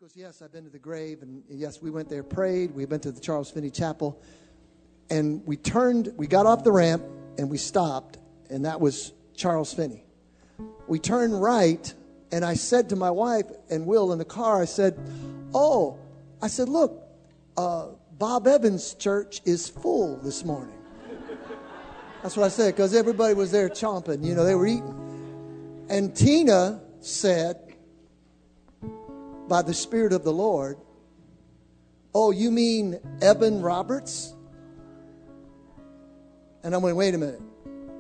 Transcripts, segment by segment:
goes, yes, I've been to the grave. And yes, we went there, prayed. We went to the Charles Finney Chapel. And we got off the ramp and we stopped. And that was Charles Finney. We turned right. And I said to my wife and Will in the car, I said, look, Bob Evans' church is full this morning. That's what I said, because everybody was there chomping. You know, they were eating. And Tina said, by the Spirit of the Lord, oh, you mean Evan Roberts? And I went, wait a minute.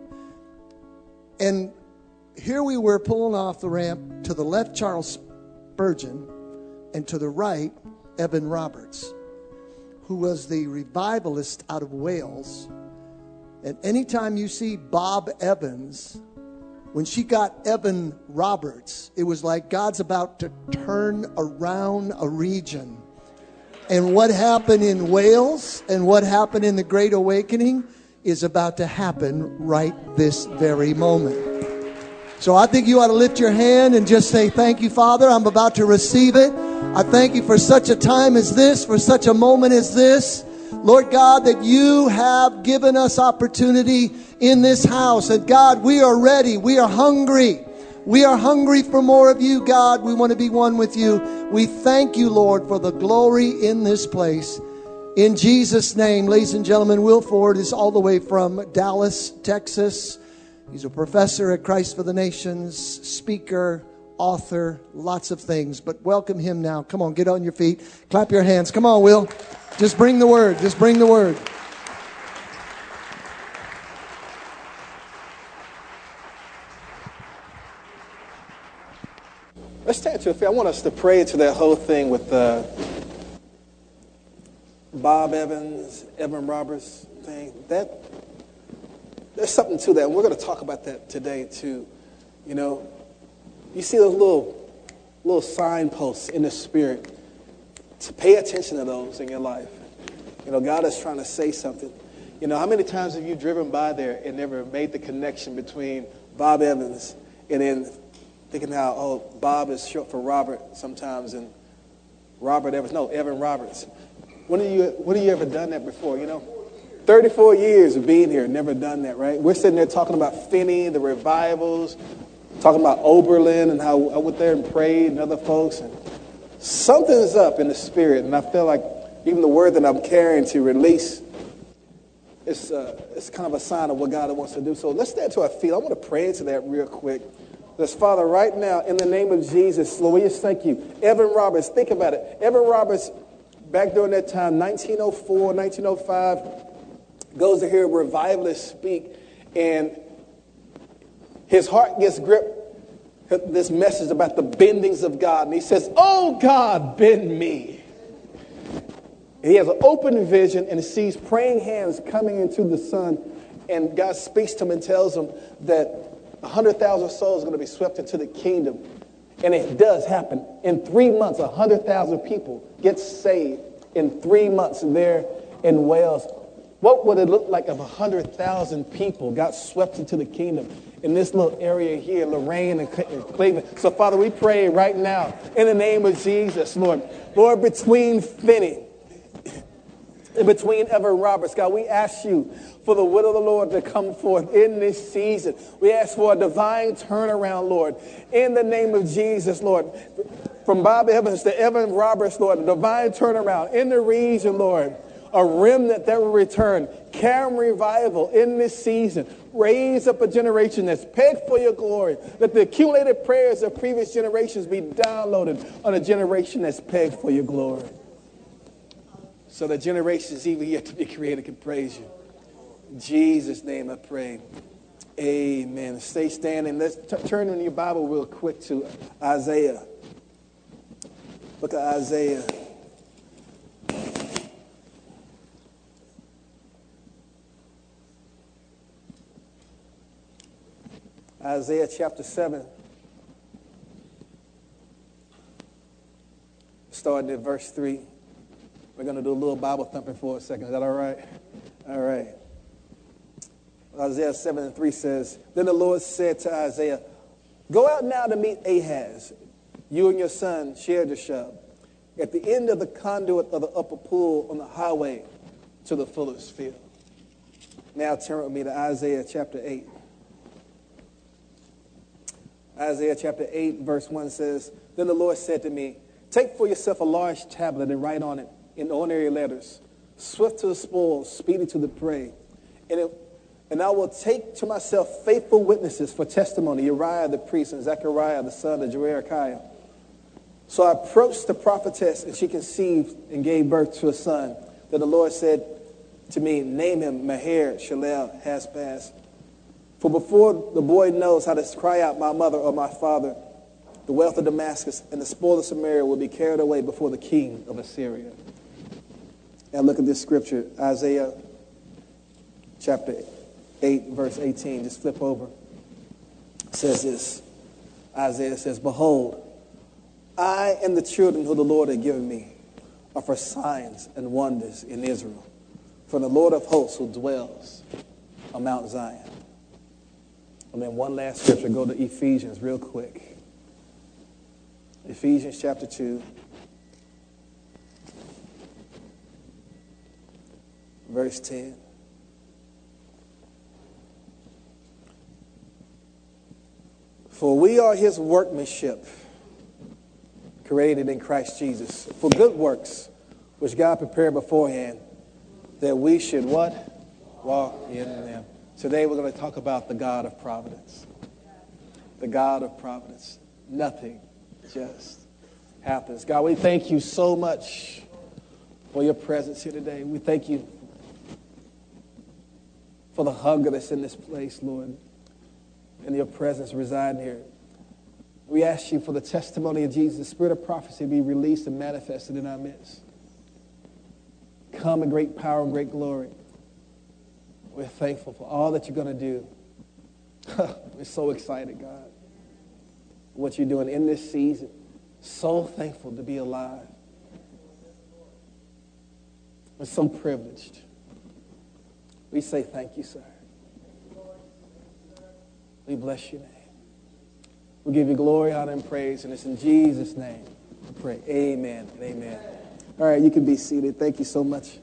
And here we were pulling off the ramp. To the left, Charles Spurgeon, and to the right, Evan Roberts, who was the revivalist out of Wales. And anytime you see Bob Evans, when she got Evan Roberts, it was like God's about to turn around a region. And what happened in Wales and what happened in the Great Awakening is about to happen right this very moment. So I think you ought to lift your hand and just say, thank you, Father. I'm about to receive it. I thank you for such a time as this, for such a moment as this. Lord God, that you have given us opportunity in this house. And God, we are ready. We are hungry. We are hungry for more of you, God. We want to be one with you. We thank you, Lord, for the glory in this place. In Jesus' name, ladies and gentlemen, Will Ford is all the way from Dallas, Texas. He's a professor at Christ for the Nations, speaker, author, lots of things. But welcome him now. Come on, get on your feet. Clap your hands. Come on, Will. Just bring the word. Just bring the word. Let's stand to a feet. I want us to pray into that whole thing with Bob Evans, Evan Roberts thing. There's something to that. And we're going to talk about that today too. You know, you see those little signposts in the spirit. To pay attention to those in your life. You know, God is trying to say something. You know, how many times have you driven by there and never made the connection between Bob Evans and then thinking how, Bob is short for Robert sometimes and Robert Evans. No, Evan Roberts. When have you ever done that before, you know? 34 years of being here, never done that, right? We're sitting there talking about Finney, the revivals, talking about Oberlin and how I went there and prayed and other folks. And something's up in the spirit, and I feel like even the word that I'm carrying to release, it's kind of a sign of what God wants to do. So let's stand to our feet. I want to pray into that real quick. Let's, Father, right now, in the name of Jesus, Lord, we just thank you. Evan Roberts, think about it. Evan Roberts, back during that time, 1904, 1905, goes to hear revivalists speak, and his heart gets gripped. This message about the bendings of God. And he says, oh, God, bend me. And he has an open vision and sees praying hands coming into the sun. And God speaks to him and tells him that 100,000 souls are going to be swept into the kingdom. And it does happen. In 3 months, 100,000 people get saved in 3 months there in Wales. What would it look like if 100,000 people got swept into the kingdom in this little area here, Lorraine and Cleveland? So, Father, we pray right now in the name of Jesus, Lord. Lord, between Finney and between Evan Roberts, God, we ask you for the will of the Lord to come forth in this season. We ask for a divine turnaround, Lord, in the name of Jesus, Lord. From Bob Evans to Evan Roberts, Lord, a divine turnaround in the region, Lord. A remnant that will return. Carry revival in this season. Raise up a generation that's pegged for your glory. Let the accumulated prayers of previous generations be downloaded on a generation that's pegged for your glory. So the generations even yet to be created can praise you. In Jesus' name I pray. Amen. Stay standing. Let's turn in your Bible real quick to Isaiah. Look at Isaiah. Isaiah chapter 7, starting at verse 3. We're going to do a little Bible thumping for a second. Is that all right? All right. Isaiah 7:3 says, Then the Lord said to Isaiah, Go out now to meet Ahaz, you and your son Shear-Jashub, at the end of the conduit of the upper pool on the highway to the fuller's field. Now turn with me to Isaiah chapter 8. Isaiah chapter 8, verse 1 says, Then the Lord said to me, Take for yourself a large tablet and write on it in ordinary letters, swift to the spoil, speedy to the prey. And I will take to myself faithful witnesses for testimony, Uriah the priest and Zechariah the son of Jerechiah. So I approached the prophetess, and she conceived and gave birth to a son. Then the Lord said to me, Name him Maher-Shalal-Hash-Baz. For before the boy knows how to cry out, my mother or my father, the wealth of Damascus and the spoil of Samaria will be carried away before the king of Assyria. Now look at this scripture, Isaiah chapter 8, verse 18. Just flip over. It says this. Isaiah says, Behold, I and the children who the Lord had given me are for signs and wonders in Israel, from the Lord of hosts who dwells on Mount Zion. And then one last scripture, go to Ephesians real quick. Ephesians chapter 2, verse 10. For we are his workmanship, created in Christ Jesus, for good works, which God prepared beforehand, that we should what? Walk in them. Today we're going to talk about the God of providence. The God of providence. Nothing just happens. God, we thank you so much for your presence here today. We thank you for the hunger that's in this place, Lord, and your presence residing here. We ask you for the testimony of Jesus, the spirit of prophecy be released and manifested in our midst. Come in great power and great glory. We're thankful for all that you're going to do. We're so excited, God, what you're doing in this season. So thankful to be alive. We're so privileged. We say thank you, sir. We bless your name. We give you glory, honor, and praise, and it's in Jesus' name we pray. Amen and amen. All right, you can be seated. Thank you so much.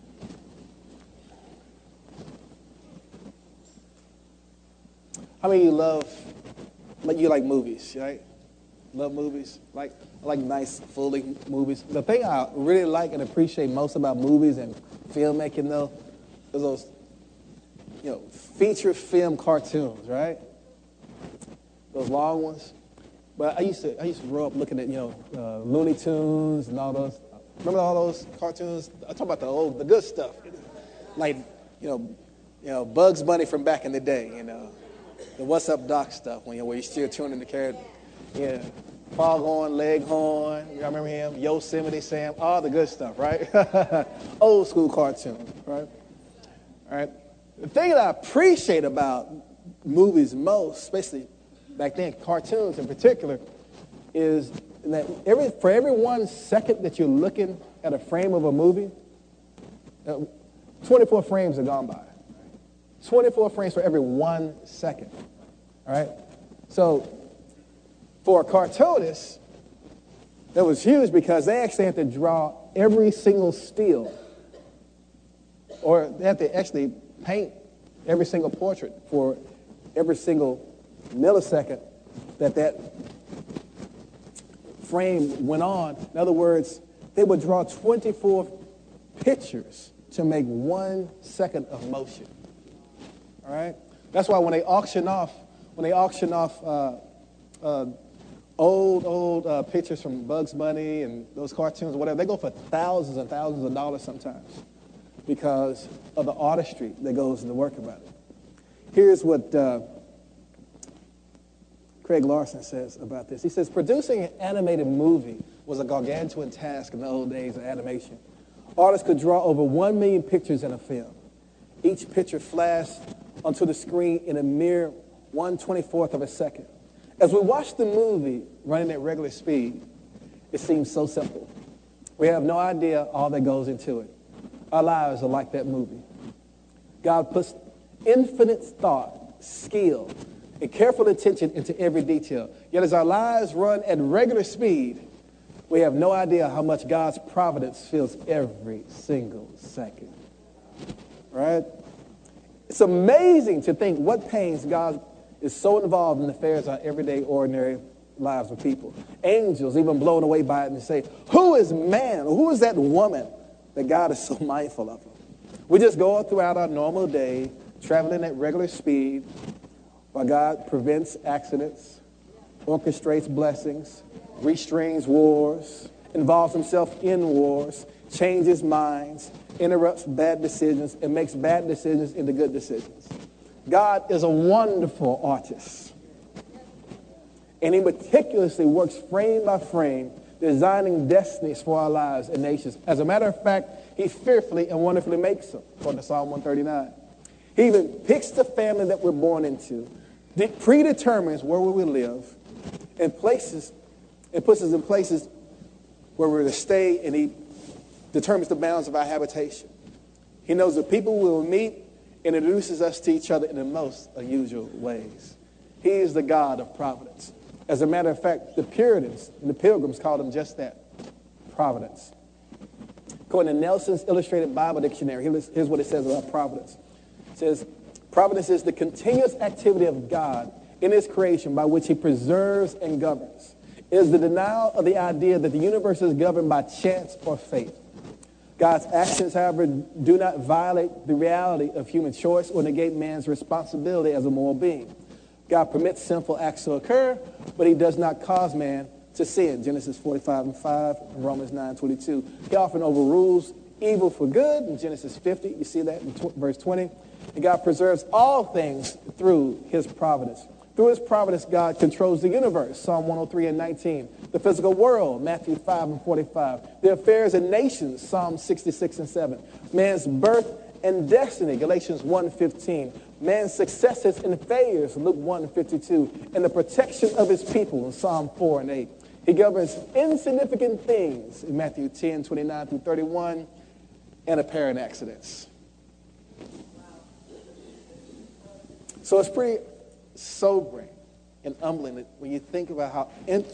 How many of you like movies, right? Love movies? I like nice, fully movies. The thing I really like and appreciate most about movies and filmmaking, though, is those, feature film cartoons, right? Those long ones. But I used to grow up looking at, Looney Tunes and all those. Remember all those cartoons? I'm talking about the good stuff. Like, Bugs Bunny from back in the day, the What's Up Doc stuff, where you're still tuning the character. Yeah. Foghorn, Leghorn, y'all remember him? Yosemite Sam, all the good stuff, right? Old school cartoons, right? All right. The thing that I appreciate about movies most, especially back then, cartoons in particular, is that for every 1 second that you're looking at a frame of a movie, 24 frames have gone by. 24 frames for every 1 second. All right? So for a cartoonist, that was huge because they actually had to draw every single still, or they had to actually paint every single portrait for every single millisecond that frame went on. In other words, they would draw 24 pictures to make 1 second of motion. All right? That's why when they auction off old pictures from Bugs Bunny and those cartoons or whatever, they go for thousands and thousands of dollars sometimes because of the artistry that goes into work about it. Here's what Craig Larson says about this. He says, producing an animated movie was a gargantuan task in the old days of animation. Artists could draw over 1 million pictures in a film. Each picture flashed onto the screen in a mere 1/24th of a second. As we watch the movie running at regular speed, it seems so simple. We have no idea all that goes into it. Our lives are like that movie. God puts infinite thought, skill, and careful attention into every detail. Yet as our lives run at regular speed, We have no idea how much God's providence fills every single second. Right? It's amazing to think what pains God is so involved in the affairs of everyday, ordinary lives of people. Angels even blown away by it and say, who is man, or who is that woman that God is so mindful of them? We just go throughout our normal day, traveling at regular speed, while God prevents accidents, orchestrates blessings, restrains wars, involves himself in wars, changes minds, interrupts bad decisions, and makes bad decisions into good decisions. God is a wonderful artist. And he meticulously works frame by frame, designing destinies for our lives and nations. As a matter of fact, he fearfully and wonderfully makes them, according to Psalm 139. He even picks the family that we're born into, predetermines where we will live, and puts us in places where we're to stay, and he determines the bounds of our habitation. He knows the people we will meet and introduces us to each other in the most unusual ways. He is the God of providence. As a matter of fact, the Puritans and the Pilgrims called him just that, providence. According to Nelson's Illustrated Bible Dictionary, here's what it says about providence. It says, providence is the continuous activity of God in his creation by which he preserves and governs. It is the denial of the idea that the universe is governed by chance or fate. God's actions, however, do not violate the reality of human choice or negate man's responsibility as a moral being. God permits sinful acts to occur, but he does not cause man to sin. Genesis 45:5, Romans 9:22. He often overrules evil for good in Genesis 50. You see that in verse 20. And God preserves all things through his providence. Through his providence, God controls the universe, Psalm 103:19. The physical world, Matthew 5:45. The affairs of nations, Psalm 66:7. Man's birth and destiny, Galatians 1:15. Man's successes and failures, Luke 1:52. And the protection of his people in Psalm 4:8. He governs insignificant things in Matthew 10:29-31 and apparent accidents. So it's pretty sobering and humbling when you think about how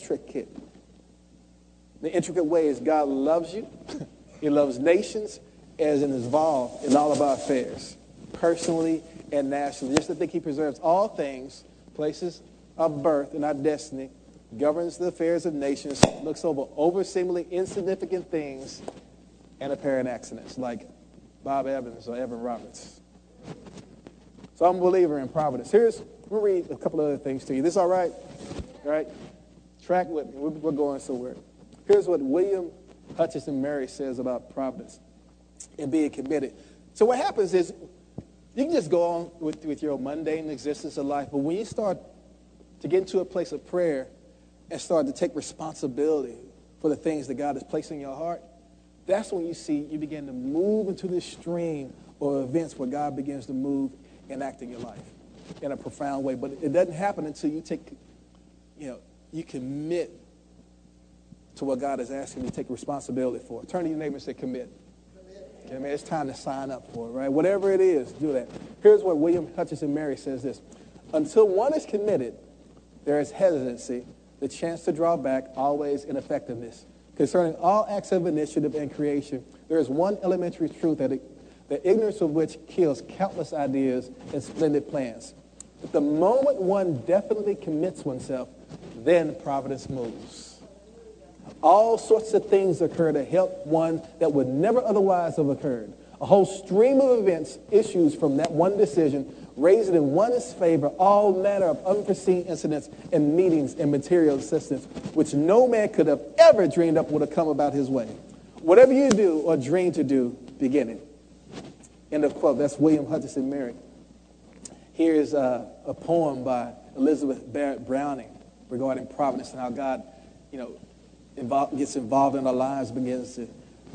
the intricate ways God loves you. He loves nations as in involved in all of our affairs, personally and nationally. Just to think he preserves all things, places of birth and our destiny, governs the affairs of nations, looks over seemingly insignificant things and apparent accidents like Bob Evans or Evan Roberts. So I'm a believer in providence. We'll read a couple other things to you. This all right? All right? Track with me. We're going somewhere. Here's what William Hutchinson Murray says about providence and being committed. So what happens is you can just go on with your mundane existence of life, but when you start to get into a place of prayer and start to take responsibility for the things that God has placed in your heart, that's when you begin to move into this stream of events where God begins to move and act in your life in a profound way. But it doesn't happen until you commit to what God is asking you to take responsibility for. Turn to your neighbor and say, commit. Okay, man, it's time to sign up for it, right? Whatever it is, do that. Here's what William Hutchinson Murray says this. Until one is committed, there is hesitancy, the chance to draw back, always ineffectiveness. Concerning all acts of initiative and creation, there is one elementary truth that ignorance of which kills countless ideas and splendid plans. But the moment one definitely commits oneself, then providence moves. All sorts of things occur to help one that would never otherwise have occurred. A whole stream of events issues from that one decision, raising in one's favor all manner of unforeseen incidents and meetings and material assistance, which no man could have ever dreamed up would have come about his way. Whatever you do or dream to do, begin it. End of quote. That's William Hutchinson Murray. Here's a poem by Elizabeth Barrett Browning regarding providence and how God, gets involved in our lives, begins to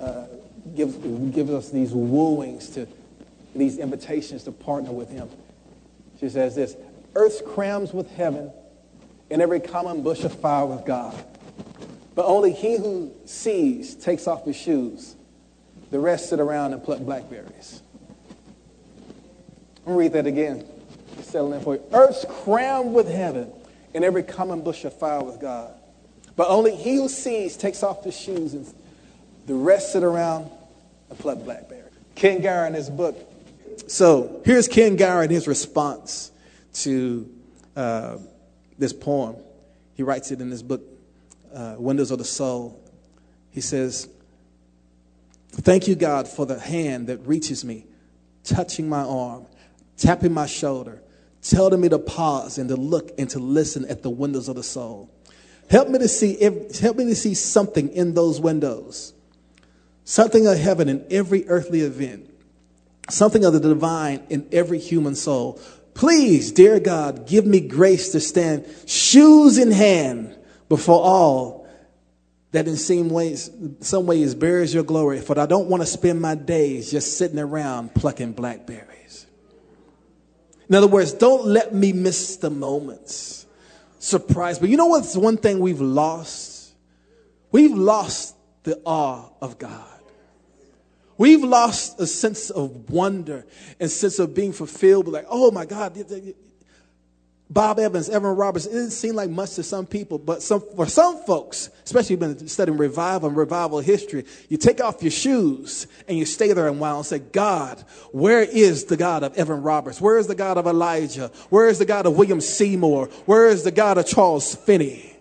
give us these wooings, to these invitations to partner with him. She says this: earth's crowns with heaven, and every common bush of fire with God. But only he who sees takes off his shoes. The rest sit around and pluck blackberries. I'm going to read that again. Settle in for you. Earth's crowned with heaven, and every common bush of fire with God. But only he who sees takes off his shoes, and the rest sit around and pluck blackberries. Ken Gire in his book. So here's Ken Gire in his response to this poem. He writes it in his book, Windows of the Soul. He says, "Thank you, God, for the hand that reaches me, touching my arm, tapping my shoulder, telling me to pause and to look and to listen at the windows of the soul. Help me to see something in those windows, something of heaven in every earthly event, something of the divine in every human soul. Please, dear God, give me grace to stand shoes in hand before all that in some ways bears your glory, for I don't want to spend my days just sitting around plucking blackberries." In other words, don't let me miss the moments. Surprise. But you know what's one thing we've lost? We've lost the awe of God. We've lost a sense of wonder and sense of being fulfilled. Like, oh my God, Bob Evans, Evan Roberts, it didn't seem like much to some people, but for some folks, especially been studying revival and revival history, you take off your shoes and you stay there a while and say, God, where is the God of Evan Roberts? Where is the God of Elijah? Where is the God of William Seymour? Where is the God of Charles Finney?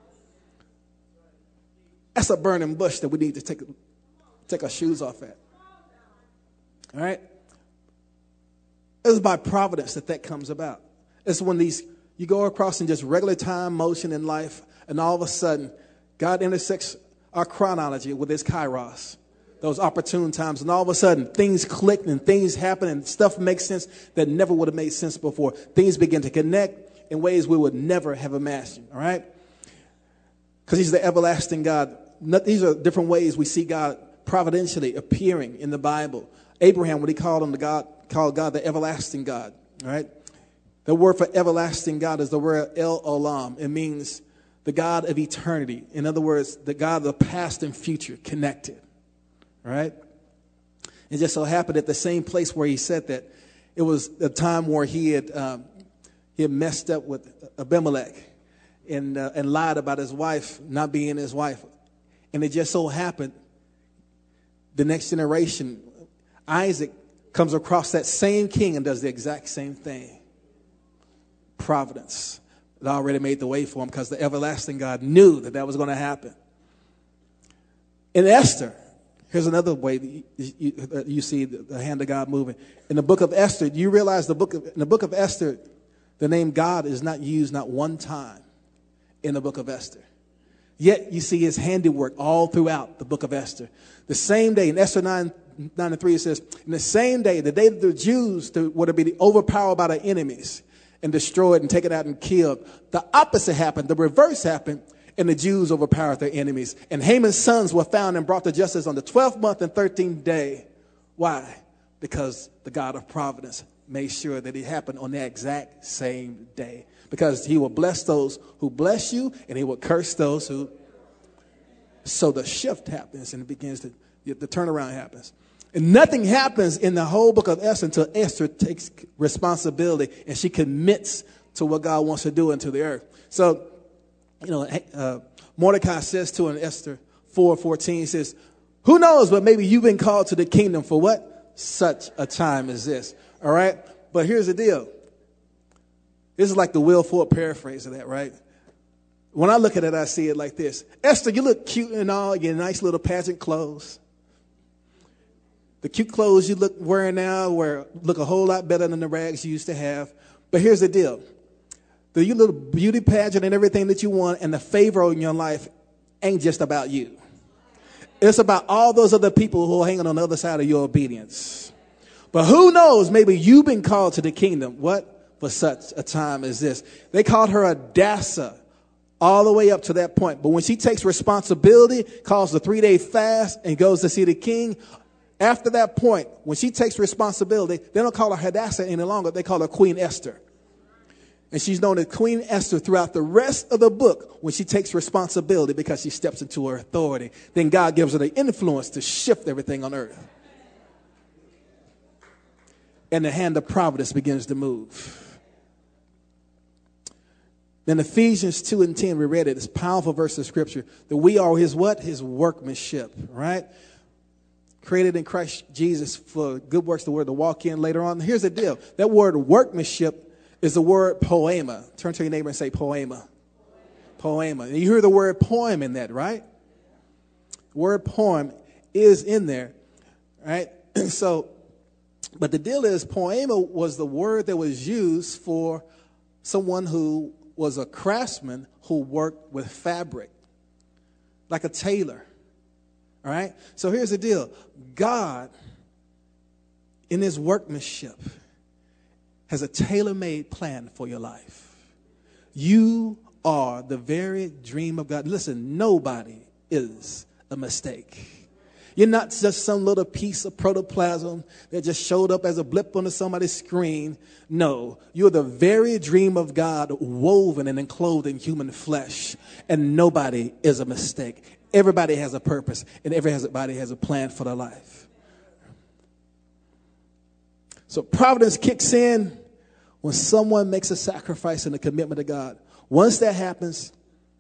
That's a burning bush that we need to take our shoes off at. All right? It's by providence that comes about. It's when you go across in just regular time motion in life, and all of a sudden, God intersects our chronology with his kairos, those opportune times, and all of a sudden, things click and things happen and stuff makes sense that never would have made sense before. Things begin to connect in ways we would never have imagined, all right? Because he's the everlasting God. These are different ways we see God providentially appearing in the Bible. Abraham, when he called God the everlasting God, all right? The word for everlasting God is the word El Olam. It means the God of eternity. In other words, the God of the past and future connected. All right? It just so happened at the same place where he said that, it was a time where he had messed up with Abimelech and lied about his wife not being his wife. And it just so happened the next generation, Isaac, comes across that same king and does the exact same thing. Providence. It already made the way for him because the everlasting God knew that was going to happen. In Esther, here's another way that you see the hand of God moving. In the book of Esther, do you realize in the book of Esther, the name God is not used not one time in the book of Esther. Yet you see his handiwork all throughout the book of Esther. The same day, in Esther 9:3, it says, in the same day, the day that the Jews were to be overpowered by their enemies and destroyed and taken out and killed, the opposite happened. The reverse happened, and the Jews overpowered their enemies. And Haman's sons were found and brought to justice on the 12th month and 13th day. Why? Because the God of providence made sure that it happened on that exact same day. Because he will bless those who bless you, and he will curse those who... So the shift happens, and it begins to... the turnaround happens. And nothing happens in the whole book of Esther until Esther takes responsibility and she commits to what God wants to do into the earth. So, Mordecai says to her in Esther 4:14, he says, who knows, but maybe you've been called to the kingdom for what? Such a time as this. All right? But here's the deal. This is like the Will Ford paraphrase of that, right? When I look at it, I see it like this. Esther, you look cute and all, your nice little pageant clothes. The cute clothes you wearing now look a whole lot better than the rags you used to have. But here's the deal. The little beauty pageant and everything that you want and the favor in your life ain't just about you. It's about all those other people who are hanging on the other side of your obedience. But who knows, maybe you've been called to the kingdom. What? For such a time as this. They called her Hadassah all the way up to that point. But when she takes responsibility, calls the 3-day fast and goes to see the king, after that point, when she takes responsibility, they don't call her Hadassah any longer. They call her Queen Esther. And she's known as Queen Esther throughout the rest of the book when she takes responsibility because she steps into her authority. Then God gives her the influence to shift everything on earth. And the hand of providence begins to move. In Ephesians 2:10, we read it. It's a powerful verse of scripture. That we are his what? His workmanship, right? Created in Christ Jesus for good works, the word to walk in later on. Here's the deal. That word workmanship is the word poema. Turn to your neighbor and say poema. Poema. And you hear the word poem in that, right? The word poem is in there, right? So, but the deal is poema was the word that was used for someone who was a craftsman who worked with fabric, like a tailor. All right? So here's the deal. God, in his workmanship, has a tailor-made plan for your life. You are the very dream of God. Listen, nobody is a mistake. You're not just some little piece of protoplasm that just showed up as a blip on somebody's screen. No, you're the very dream of God woven and enclosed in human flesh. And nobody is a mistake. Everybody has a purpose and everybody has a plan for their life. So providence kicks in when someone makes a sacrifice and a commitment to God. Once that happens,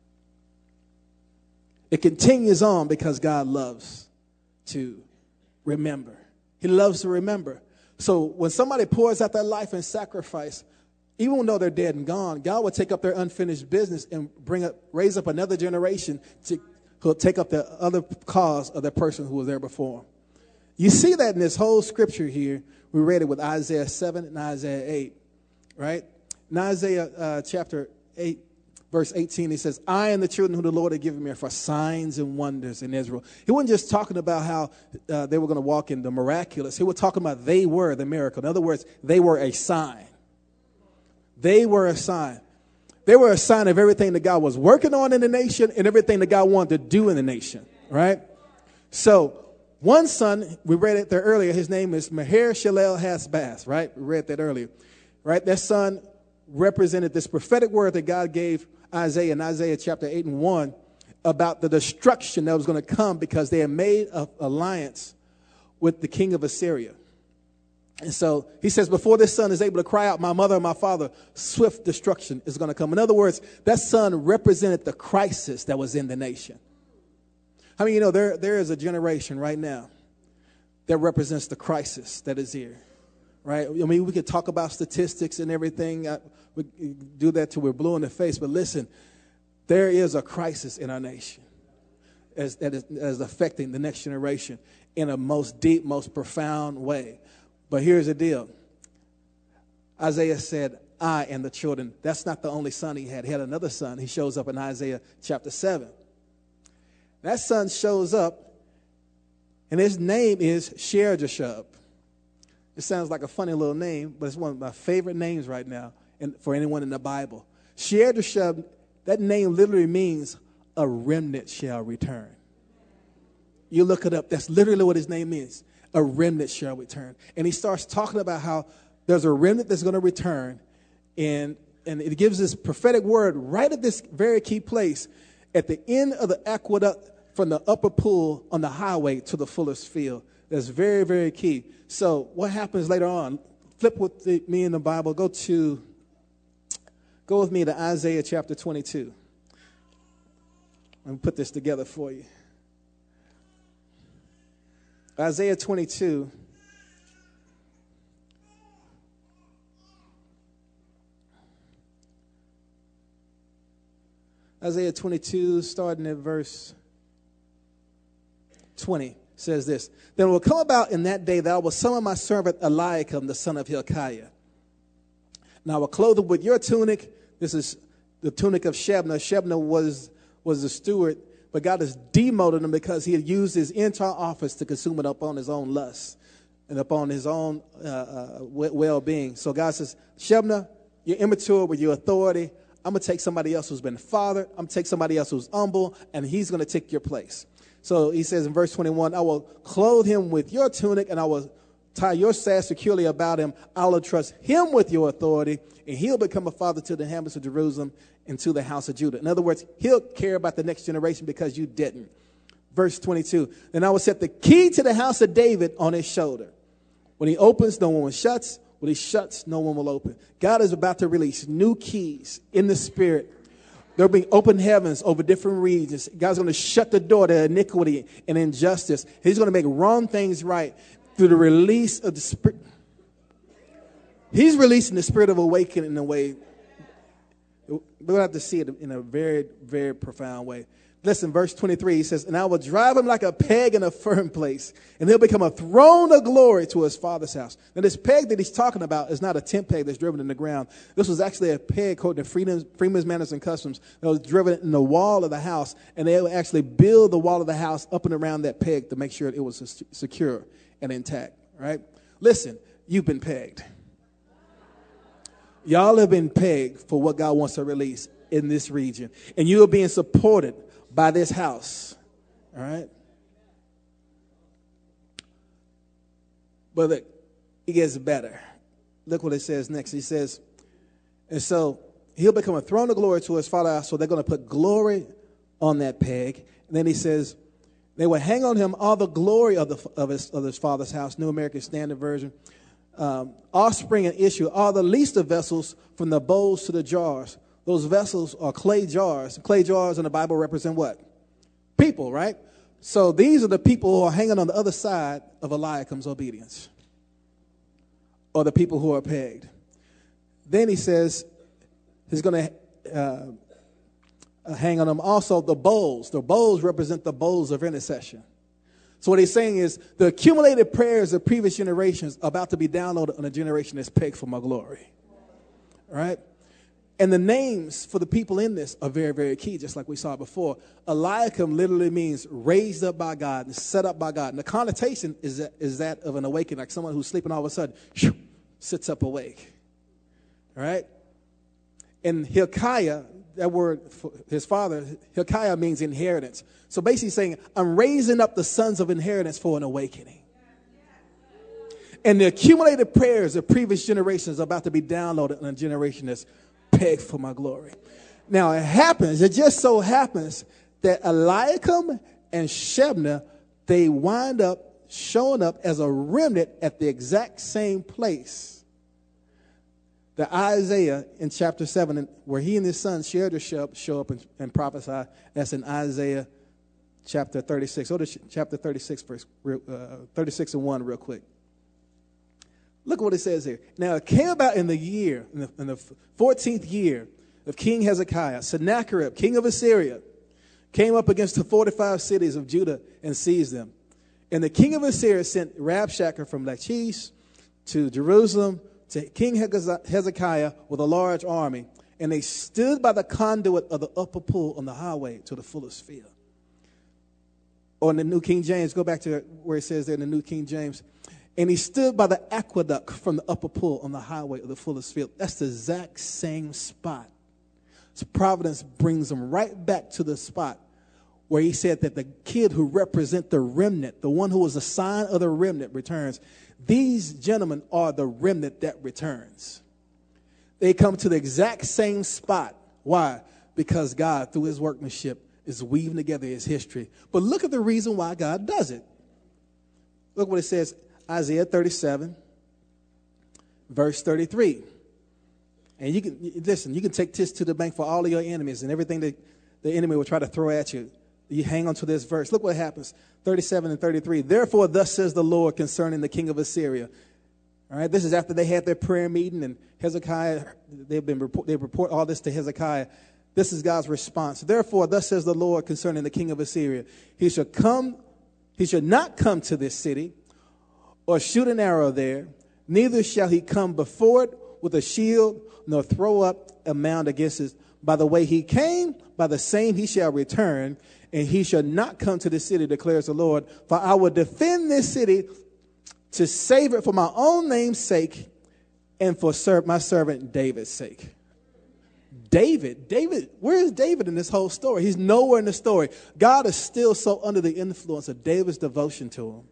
it continues on because God loves to remember. He loves to remember. So when somebody pours out their life in sacrifice, even though they're dead and gone, God will take up their unfinished business and raise up another generation who'll take up the other cause of the person who was there before. You see that in this whole scripture here. We read it with Isaiah 7 and Isaiah 8, right? In Isaiah chapter 8, verse 18, he says, I and the children who the Lord had given me are for signs and wonders in Israel. He wasn't just talking about how they were going to walk in the miraculous. He was talking about they were the miracle. In other words, they were a sign. They were a sign. They were a sign of everything that God was working on in the nation and everything that God wanted to do in the nation, right? So one son, we read it there earlier, his name is Maher-Shalal-Hash-Baz, right? We read that earlier, right? That son represented this prophetic word that God gave Isaiah in Isaiah chapter 8 and 1 about the destruction that was going to come because they had made an alliance with the king of Assyria. And so he says, before this son is able to cry out, my mother and my father, swift destruction is going to come. In other words, that son represented the crisis that was in the nation. I mean, you know, there is a generation right now that represents the crisis that is here, right? I mean, we could talk about statistics and everything. We do that till we're blue in the face. But listen, there is a crisis in our nation that is affecting the next generation in a most deep, most profound way. But here's the deal. Isaiah said, I and the children. That's not the only son he had. He had another son. He shows up in Isaiah chapter 7. That son shows up, and his name is Shear-Jashub. It sounds like a funny little name, but it's one of my favorite names right now for anyone in the Bible. Shear-Jashub, that name literally means a remnant shall return. You look it up. That's literally what his name means. A remnant shall return. And he starts talking about how there's a remnant that's going to return. And it gives this prophetic word right at this very key place at the end of the aqueduct from the upper pool on the highway to the fullest field. That's very, very key. So what happens later on? Flip with me in the Bible. Go with me to Isaiah chapter 22. Let me put this together for you. Isaiah 22. Isaiah 22, starting at verse 20, says this. Then it will come about in that day that I will summon my servant Eliakim, the son of Hilkiah. Now I will clothe him with your tunic. This is the tunic of Shebna. Shebna was the steward, but God has demoted him because he had used his entire office to consume it upon his own lust and upon his own well-being. So God says, Shebna, you're immature with your authority. I'm going to take somebody else who's been fathered. I'm going to take somebody else who's humble, and he's going to take your place. So he says in verse 21, I will clothe him with your tunic, and I will tie your staff securely about him. I will trust him with your authority, and he'll become a father to the inhabitants of Jerusalem and to the house of Judah. In other words, he'll care about the next generation because you didn't. Verse 22, then I will set the key to the house of David on his shoulder. When he opens, no one shuts. When he shuts, no one will open. God is about to release new keys in the spirit There'll be open heavens over different regions. God's going to shut the door to iniquity and injustice. He's going to make wrong things right through the release of the Spirit. He's releasing the spirit of awakening in a way. We'll have to see it in a very, very profound way. Listen, verse 23, he says, and I will drive him like a peg in a firm place, and he'll become a throne of glory to his father's house. Now, this peg that he's talking about is not a tent peg that's driven in the ground. This was actually a peg according to Freeman's Manners and Customs that was driven in the wall of the house, and they would actually build the wall of the house up and around that peg to make sure it was secure and intact, right? Listen, you've been pegged. Y'all have been pegged for what God wants to release in this region, and you are being supported by this house, all right? But look, it gets better. Look what it says next. He says, and so he'll become a throne of glory to his father's house, so they're going to put glory on that peg. And then he says, they will hang on him all the glory of his father's house, New American Standard Version, offspring and issue, all the least of vessels from the bowls to the jars. Those vessels are clay jars. Clay jars in the Bible represent what? People, right? So these are the people who are hanging on the other side of Eliakim's obedience, or the people who are pegged. Then he says he's going to hang on them also the bowls. The bowls represent the bowls of intercession. So what he's saying is the accumulated prayers of previous generations are about to be downloaded on a generation that's pegged for my glory. All right? And the names for the people in this are very, very key, just like we saw before. Eliakim literally means raised up by God and set up by God. And the connotation is that of an awakening, like someone who's sleeping all of a sudden sits up awake. All right? And Hilkiah, that word for his father, Hilkiah means inheritance. So basically saying, I'm raising up the sons of inheritance for an awakening. And the accumulated prayers of previous generations are about to be downloaded on a generation that's pegged for my glory. Now it just so happens that Eliakim and Shebna, they wind up showing up as a remnant at the exact same place that Isaiah in chapter 7, where he and his son shared to show up and prophesy. That's in Isaiah chapter 36. Go to chapter 36, 36 and 1 real quick. Look what it says here. Now, it came about in the 14th year of King Hezekiah, Sennacherib, king of Assyria, came up against the 45 cities of Judah and seized them. And the king of Assyria sent Rabshakeh from Lachish to Jerusalem to King Hezekiah with a large army. And they stood by the conduit of the upper pool on the highway to the fullest field. Or in the New King James, go back to where it says there in the New King James. And he stood by the aqueduct from the upper pool on the highway of the fullest field. That's the exact same spot. So Providence brings them right back to the spot where he said that the kid who represents the remnant, the one who was a sign of the remnant, returns. These gentlemen are the remnant that returns. They come to the exact same spot. Why? Because God, through his workmanship, is weaving together his history. But look at the reason why God does it. Look what it says. Isaiah 37, verse 33. And you can take this to the bank for all of your enemies and everything that the enemy will try to throw at you. You hang on to this verse. Look what happens. 37 and 33. Therefore, thus says the Lord concerning the king of Assyria. All right, this is after they had their prayer meeting and Hezekiah, they report all this to Hezekiah. This is God's response. Therefore, thus says the Lord concerning the king of Assyria. He should not come to this city, or shoot an arrow there, neither shall he come before it with a shield, nor throw up a mound against it. By the way he came, by the same he shall return, and he shall not come to this city, declares the Lord. For I will defend this city to save it for my own name's sake and for my servant David's sake. David, where is David in this whole story? He's nowhere in the story. God is still so under the influence of David's devotion to him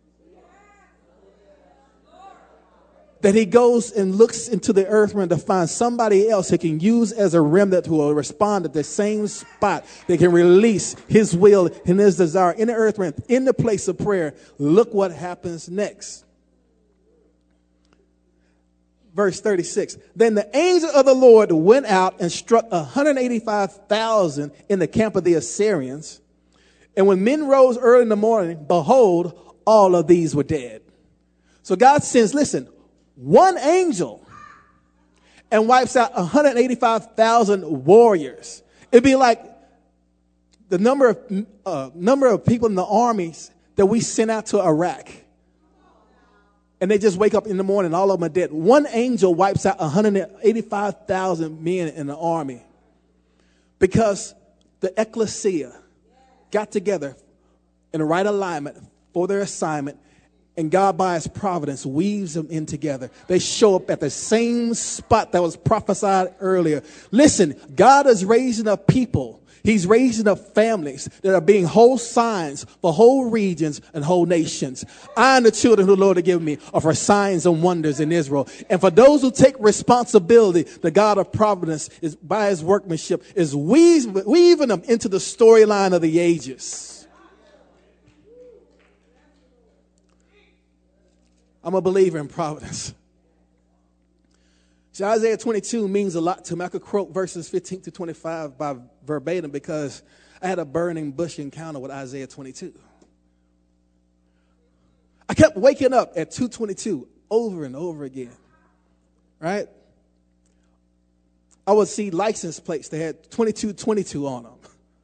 that he goes and looks into the earth realm to find somebody else he can use as a remnant who will respond at the same spot. They can release his will and his desire in the earth realm, in the place of prayer. Look what happens next. verse 36. Then the angel of the Lord went out and struck 185,000 in the camp of the Assyrians. And when men rose early in the morning, behold, all of these were dead. So God sends, listen, one angel and wipes out 185,000 warriors. It'd be like the number of people in the armies that we sent out to Iraq. And they just wake up in the morning, all of them are dead. One angel wipes out 185,000 men in the army because the ecclesia got together in the right alignment for their assignment, and God by his providence weaves them in together. They show up at the same spot that was prophesied earlier. Listen, God is raising up people. He's raising up families that are being whole signs for whole regions and whole nations. I and the children who the Lord has given me are for signs and wonders in Israel. And for those who take responsibility, the God of providence is by his workmanship is weaving them into the storyline of the ages. I'm a believer in providence. So Isaiah 22 means a lot to me. I could quote verses 15 to 25 by verbatim because I had a burning bush encounter with Isaiah 22. I kept waking up at 2:22 over and over again, right? I would see license plates that had 2222 on them.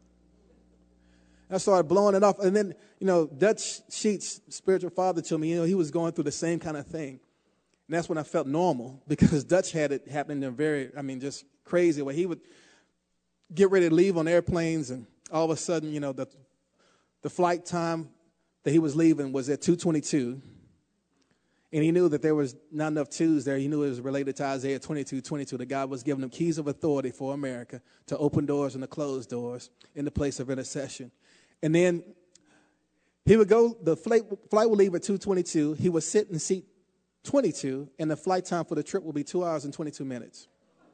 I started blowing it off. And then, Dutch Sheets, spiritual father, told me, he was going through the same kind of thing. And that's when I felt normal because Dutch had it happening in a very, just crazy way. He would get ready to leave on airplanes, and all of a sudden, the flight time that he was leaving was at 2:22. And he knew that there was not enough twos there. He knew it was related to Isaiah 22:22, that God was giving him keys of authority for America to open doors and to close doors in the place of intercession. And then he would go, the flight would leave at 2:22. He would sit in seat 22, and the flight time for the trip will be 2 hours and 22 minutes.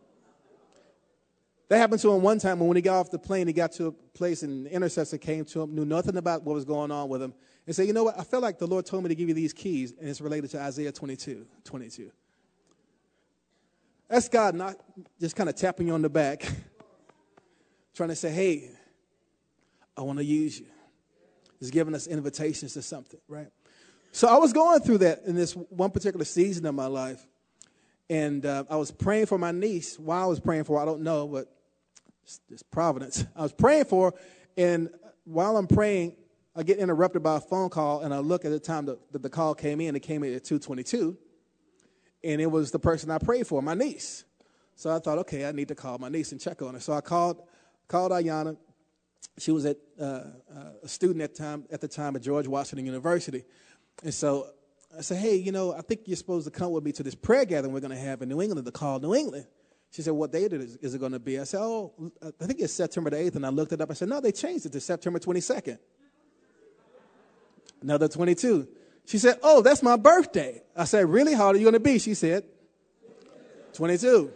That happened to him one time when he got off the plane, he got to a place and the intercessor came to him, knew nothing about what was going on with him, and said, you know what, I feel like the Lord told me to give you these keys, and it's related to Isaiah 22:22. That's God not just kind of tapping you on the back, trying to say, hey, I want to use you. He's giving us invitations to something, right? So I was going through that in this one particular season of my life. And I was praying for my niece. Why I was praying for her, I don't know, but it's providence. I was praying for her, and while I'm praying, I get interrupted by a phone call, and I look at the time that the call came in. It came in at 2:22, and it was the person I prayed for, my niece. So I thought, okay, I need to call my niece and check on her. So I called Ayanna. She was a student at the time at George Washington University. And so I said, hey, I think you're supposed to come with me to this prayer gathering we're going to have in New England to call New England. She said, what date is it going to be? I said, I think it's September the 8th. And I looked it up. I said, no, they changed it to September 22nd. Another 22. She said, oh, that's my birthday. I said, really? How old are you going to be? She said, 22.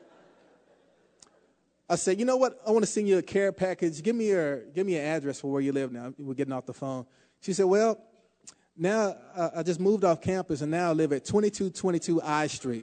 I said, you know what? I want to send you a care package. Give me your address for where you live now. We're getting off the phone. She said, well, now I just moved off campus and now I live at 2222 I Street.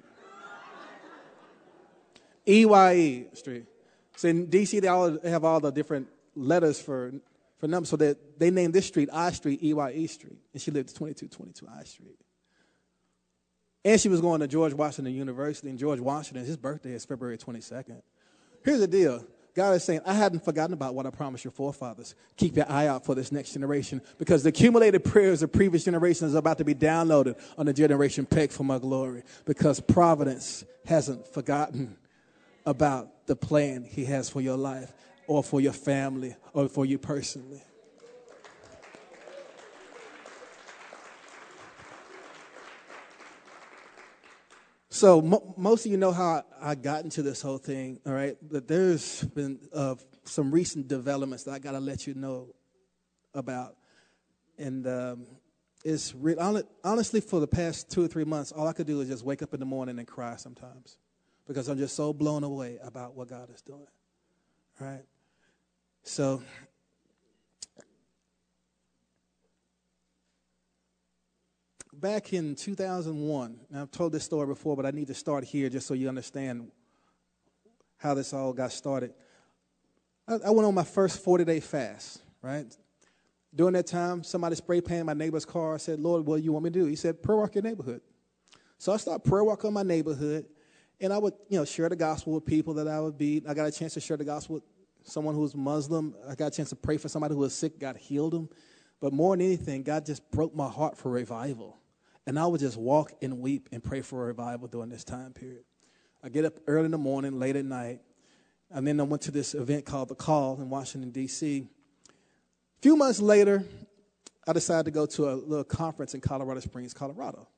EYE Street. So in D.C., they have all the different letters for numbers, so that they named this street I Street, EYE Street. And she lived at 2222 I Street. And she was going to George Washington University. And George Washington, his birthday is February 22nd. Here's the deal. God is saying, I hadn't forgotten about what I promised your forefathers. Keep your eye out for this next generation, because the accumulated prayers of previous generations are about to be downloaded on the generation pegged for my glory, because providence hasn't forgotten about the plan he has for your life or for your family or for you personally. So most of you know how I got into this whole thing, all right? But there's been some recent developments that I got to let you know about. And it's honestly, for the past 2 or 3 months, all I could do is just wake up in the morning and cry sometimes, because I'm just so blown away about what God is doing, all right? So back in 2001, and I've told this story before, but I need to start here just so you understand how this all got started. I went on my first 40-day fast, right? During that time, somebody spray painted my neighbor's car. I said, Lord, what do you want me to do? He said, prayer walk your neighborhood. So I started prayer walking my neighborhood, and I would, share the gospel with people that I would beat. I got a chance to share the gospel with someone who was Muslim. I got a chance to pray for somebody who was sick, God healed them. But more than anything, God just broke my heart for revival. And I would just walk and weep and pray for a revival during this time period. I get up early in the morning, late at night, and then I went to this event called The Call in Washington, D.C. A few months later, I decided to go to a little conference in Colorado Springs, Colorado.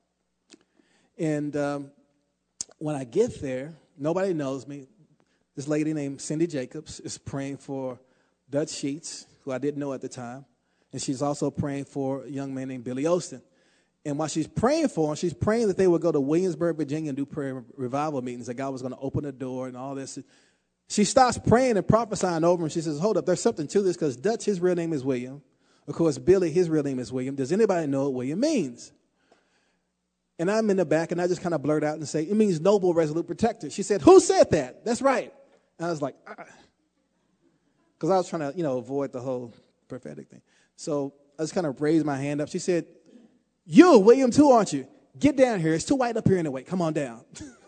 And when I get there, nobody knows me. This lady named Cindy Jacobs is praying for Dutch Sheets, who I didn't know at the time. And she's also praying for a young man named Billy Austin. And while she's praying for him, she's praying that they would go to Williamsburg, Virginia and do prayer revival meetings, that God was going to open the door and all this. She starts praying and prophesying over him. She says, hold up, there's something to this, because Dutch, his real name is William. Of course, Billy, his real name is William. Does anybody know what William means? And I'm in the back, and I just kind of blurt out and say, it means noble, resolute protector. She said, who said that? That's right. And I was like, because I was trying to, avoid the whole prophetic thing. So I just kind of raised my hand up. She said, you, William, too, aren't you? Get down here. It's too white up here anyway. Come on down.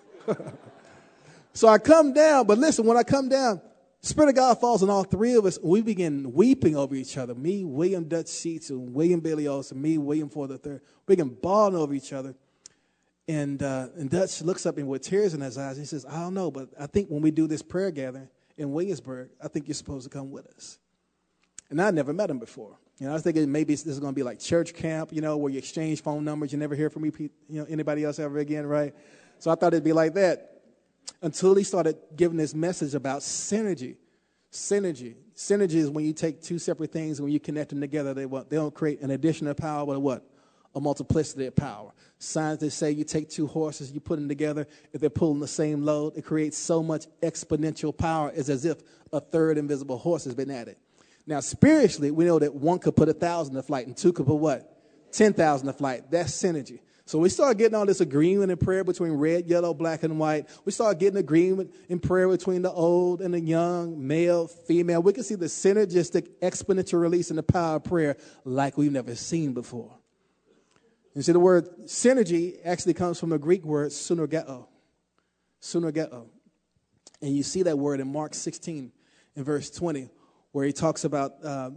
So I come down, but listen, when I come down, the Spirit of God falls on all three of us. We begin weeping over each other. Me, William Dutch Sheets, and William Billy Olsen, me, William Ford III. We begin bawling over each other. And Dutch looks up and with tears in his eyes, he says, I don't know, but I think when we do this prayer gathering in Williamsburg, I think you're supposed to come with us. And I never met him before. I was thinking maybe this is going to be like church camp, where you exchange phone numbers. You never hear from anybody else ever again, right? So I thought it'd be like that until he started giving this message about synergy. Synergy is when you take two separate things and when you connect them together, they don't create an additional power, but what? A multiplicity of power. Scientists say you take two horses, you put them together, if they're pulling the same load, it creates so much exponential power. It's as if a third invisible horse has been added. Now, spiritually, we know that one could put 1,000 to flight and two could put what? 10,000 to flight. That's synergy. So we start getting all this agreement in prayer between red, yellow, black, and white. We start getting agreement in prayer between the old and the young, male, female. We can see the synergistic exponential release in the power of prayer like we've never seen before. You see, the word synergy actually comes from the Greek word synergeo. Synergeo. And you see that word in Mark 16 in verse 20, where he talks about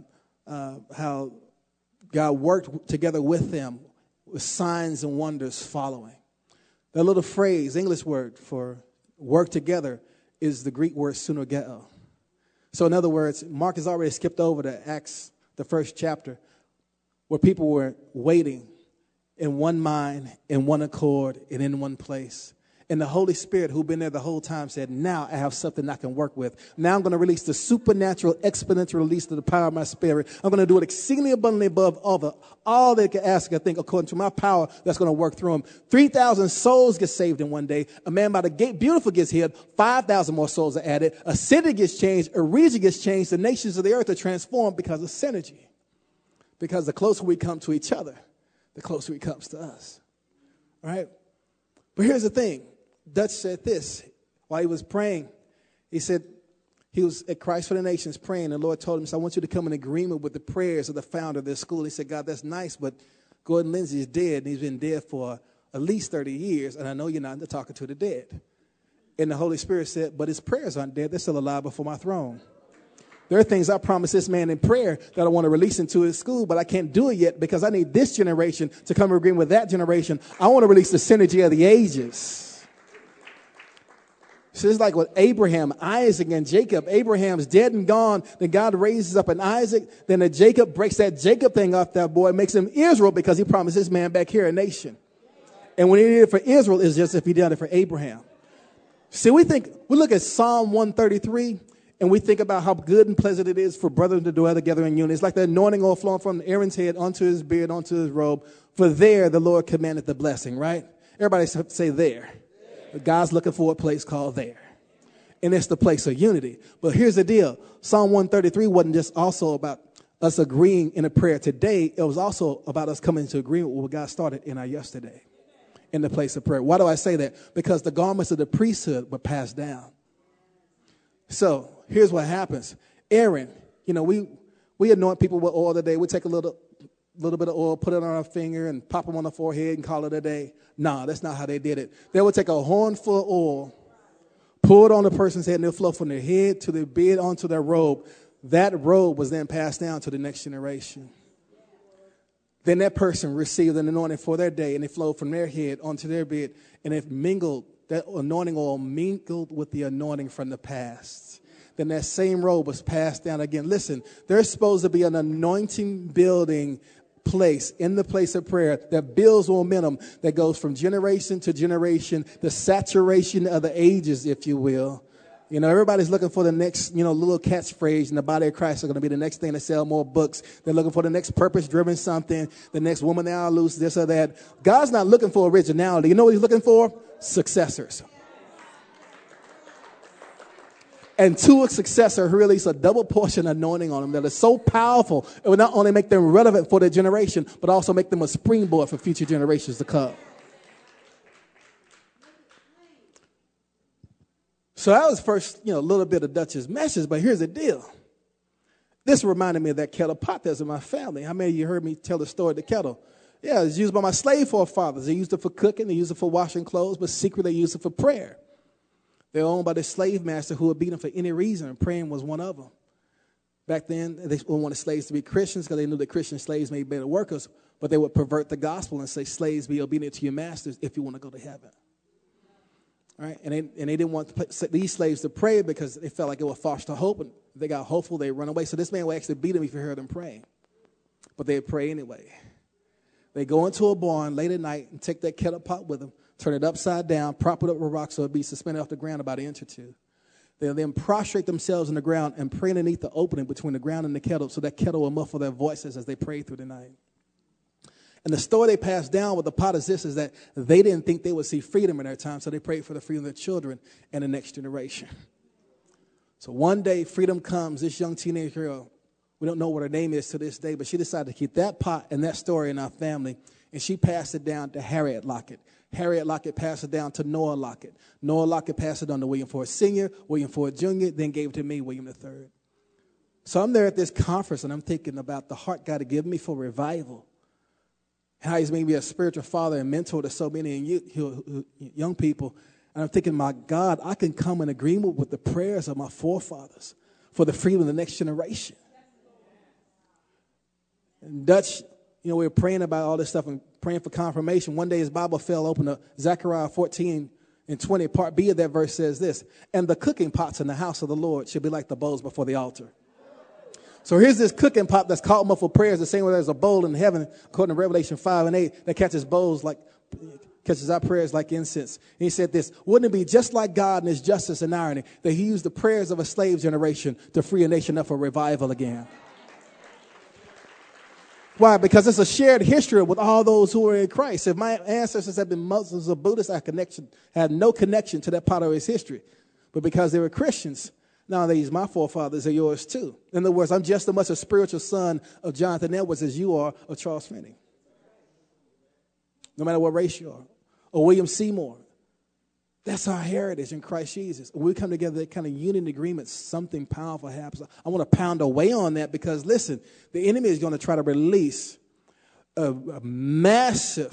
how God worked together with them with signs and wonders following. That little phrase, English word for work together, is the Greek word synergeo. So in other words, Mark has already skipped over to Acts, the first chapter, where people were waiting in one mind, in one accord, and in one place. And the Holy Spirit, who'd been there the whole time, said, now I have something I can work with. Now I'm going to release the supernatural, exponential release of the power of my Spirit. I'm going to do it exceedingly abundantly above all they can ask, I think, according to my power that's going to work through them. 3,000 souls get saved in one day. A man by the gate, beautiful, gets healed. 5,000 more souls are added. A city gets changed. A region gets changed. The nations of the earth are transformed because of synergy. Because the closer we come to each other, the closer he comes to us. All right? But here's the thing. Dutch said this while he was praying. He said he was at Christ for the Nations praying. The Lord told him, I want you to come in agreement with the prayers of the founder of this school. He said, God, that's nice, but Gordon Lindsay is dead, and he's been dead for at least 30 years, and I know you're not talking to the dead. And the Holy Spirit said, but his prayers aren't dead. They're still alive before my throne. There are things I promised this man in prayer that I want to release into his school, but I can't do it yet because I need this generation to come in agreement with that generation. I want to release the synergy of the ages. So it's like with Abraham, Isaac, and Jacob. Abraham's dead and gone. Then God raises up an Isaac. Then Jacob breaks that Jacob thing off that boy, makes him Israel because he promised this man back here a nation. And when he did it for Israel, it's just if he did it for Abraham. See, we look at Psalm 133, and we think about how good and pleasant it is for brothers to dwell together in unity. It's like the anointing oil flowing from Aaron's head onto his beard, onto his robe. For there the Lord commanded the blessing, right? Everybody say there. God's looking for a place called there. And it's the place of unity. But here's the deal. Psalm 133 wasn't just also about us agreeing in a prayer today, it was also about us coming into agreement with what God started in our yesterday in the place of prayer. Why do I say that? Because the garments of the priesthood were passed down. So here's what happens. Aaron, we anoint people with oil today. We take a little bit of oil, put it on our finger, and pop them on the forehead and call it a day. Nah, that's not how they did it. They would take a horn full of oil, pour it on the person's head, and it'll flow from their head to their beard onto their robe. That robe was then passed down to the next generation. Then that person received an anointing for their day, and it flowed from their head onto their beard, and it mingled, that anointing oil mingled with the anointing from the past. Then that same robe was passed down again. Listen, there's supposed to be an anointing building place in the place of prayer that builds momentum that goes from generation to generation, the saturation of the ages, if you will. Everybody's looking for the next, little catchphrase in the body of Christ are going to be the next thing to sell more books. They're looking for the next purpose-driven something, the next woman now loose, this or that. God's not looking for originality. You know what he's looking for? Successors. And to a successor, he released a double portion anointing on them that is so powerful, it will not only make them relevant for their generation, but also make them a springboard for future generations to come. So that was first, a little bit of Dutch's message, but here's the deal. This reminded me of that kettle pot that's in my family. How many of you heard me tell the story of the kettle? Yeah, it was used by my slave forefathers. They used it for cooking, they used it for washing clothes, but secretly they used it for prayer. They were owned by the slave master who would beat them for any reason, and praying was one of them. Back then, they wanted slaves to be Christians because they knew that Christian slaves made better workers, but they would pervert the gospel and say, slaves, be obedient to your masters if you want to go to heaven. All right? And they didn't want these slaves to pray because they felt like it would foster hope, and if they got hopeful, they'd run away. So this man would actually beat them if he heard them praying. But they'd pray anyway. They go into a barn late at night and take that kettle pot with them, turn it upside down, prop it up with rocks so it'd be suspended off the ground about an inch or two. They'll then prostrate themselves in the ground and pray underneath the opening between the ground and the kettle so that kettle will muffle their voices as they pray through the night. And the story they passed down with the pot is this, is that they didn't think they would see freedom in their time, so they prayed for the freedom of their children and the next generation. So one day, freedom comes. This young teenage girl, we don't know what her name is to this day, but she decided to keep that pot and that story in our family, and she passed it down to Harriet Lockett. Harriet Lockett passed it down to Noah Lockett. Noah Lockett passed it on to William Ford Sr., William Ford Jr., then gave it to me, William III. So I'm there at this conference, and I'm thinking about the heart God had given me for revival. How he's made me a spiritual father and mentor to so many young people. And I'm thinking, my God, I can come in agreement with the prayers of my forefathers for the freedom of the next generation. And Dutch, we were praying about all this stuff and praying for confirmation. One day his Bible fell open to Zechariah 14:20. Part B of that verse says this, and the cooking pots in the house of the Lord should be like the bowls before the altar. So here's this cooking pot that's called up for prayers, the same way there's a bowl in heaven, according to Revelation 5:8, that catches our prayers like incense. And he said this, wouldn't it be just like God in his justice and irony that he used the prayers of a slave generation to free a nation up for revival again? Why? Because it's a shared history with all those who are in Christ. If my ancestors had been Muslims or Buddhists, I had no connection to that part of his history. But because they were Christians, nowadays my forefathers are yours too. In other words, I'm just as much a spiritual son of Jonathan Edwards as you are of Charles Finney. No matter what race you are. Or William Seymour. That's our heritage in Christ Jesus. When we come together, that kind of unity agreement, something powerful happens. I want to pound away on that because, listen, the enemy is going to try to release a massive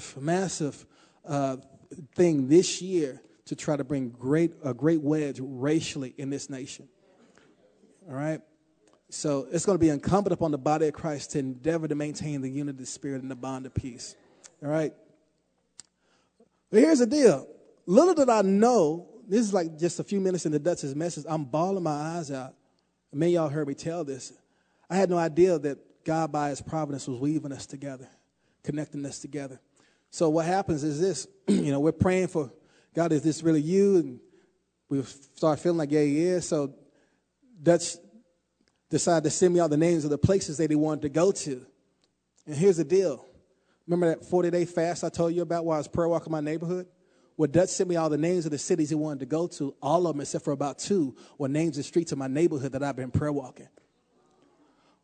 thing this year to try to bring a great wedge racially in this nation. All right? So it's going to be incumbent upon the body of Christ to endeavor to maintain the unity of the Spirit and the bond of peace. All right? But here's the deal. Little did I know, this is like just a few minutes into Dutch's message, I'm bawling my eyes out. Many of y'all heard me tell this. I had no idea that God by his providence was weaving us together, connecting us together. So what happens is this, we're praying for, God, is this really you? And we start feeling like, yeah, he is. So Dutch decided to send me all the names of the places that he wanted to go to. And here's the deal. Remember that 40-day fast I told you about while I was prayer walking my neighborhood? Well, Dutch sent me all the names of the cities he wanted to go to. All of them, except for about 2, were names of streets in my neighborhood that I've been prayer walking.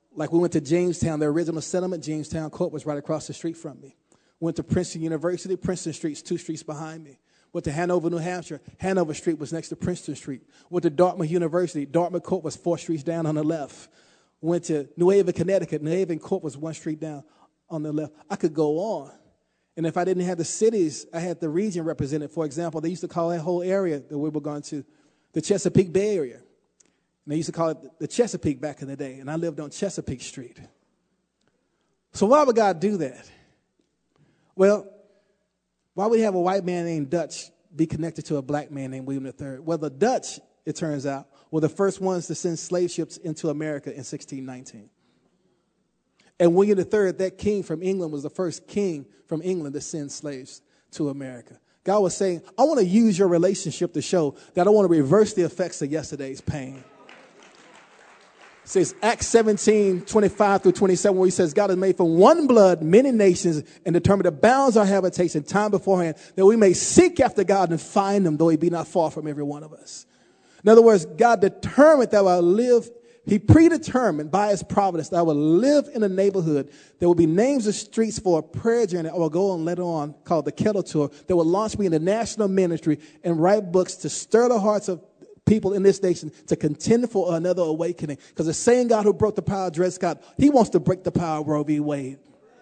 Like we went to Jamestown, the original settlement, Jamestown Court was right across the street from me. Went to Princeton University, Princeton Street's 2 streets behind me. Went to Hanover, New Hampshire, Hanover Street was next to Princeton Street. Went to Dartmouth University, Dartmouth Court was 4 streets down on the left. Went to New Haven, Connecticut, New Haven Court was 1 street down on the left. I could go on. And if I didn't have the cities, I had the region represented. For example, they used to call that whole area that we were going to the Chesapeake Bay Area. And they used to call it the Chesapeake back in the day. And I lived on Chesapeake Street. So why would God do that? Well, why would he have a white man named Dutch be connected to a black man named William III? Well, the Dutch, it turns out, were the first ones to send slave ships into America in 1619. And William III, that king from England, was the first king from England to send slaves to America. God was saying, I want to use your relationship to show that I want to reverse the effects of yesterday's pain. It says Acts 17:25-27, where he says, God has made from one blood many nations and determined the bounds of our habitation time beforehand, that we may seek after God and find him, though he be not far from every one of us. In other words, God determined that I will live. He predetermined by his providence that I will live in a neighborhood. There will be names of streets for a prayer journey I will go on later on called the Kettle Tour that will launch me in the national ministry and write books to stir the hearts of people in this nation to contend for another awakening. Because the same God who broke the power of Dred Scott, he wants to break the power of Roe v. Wade.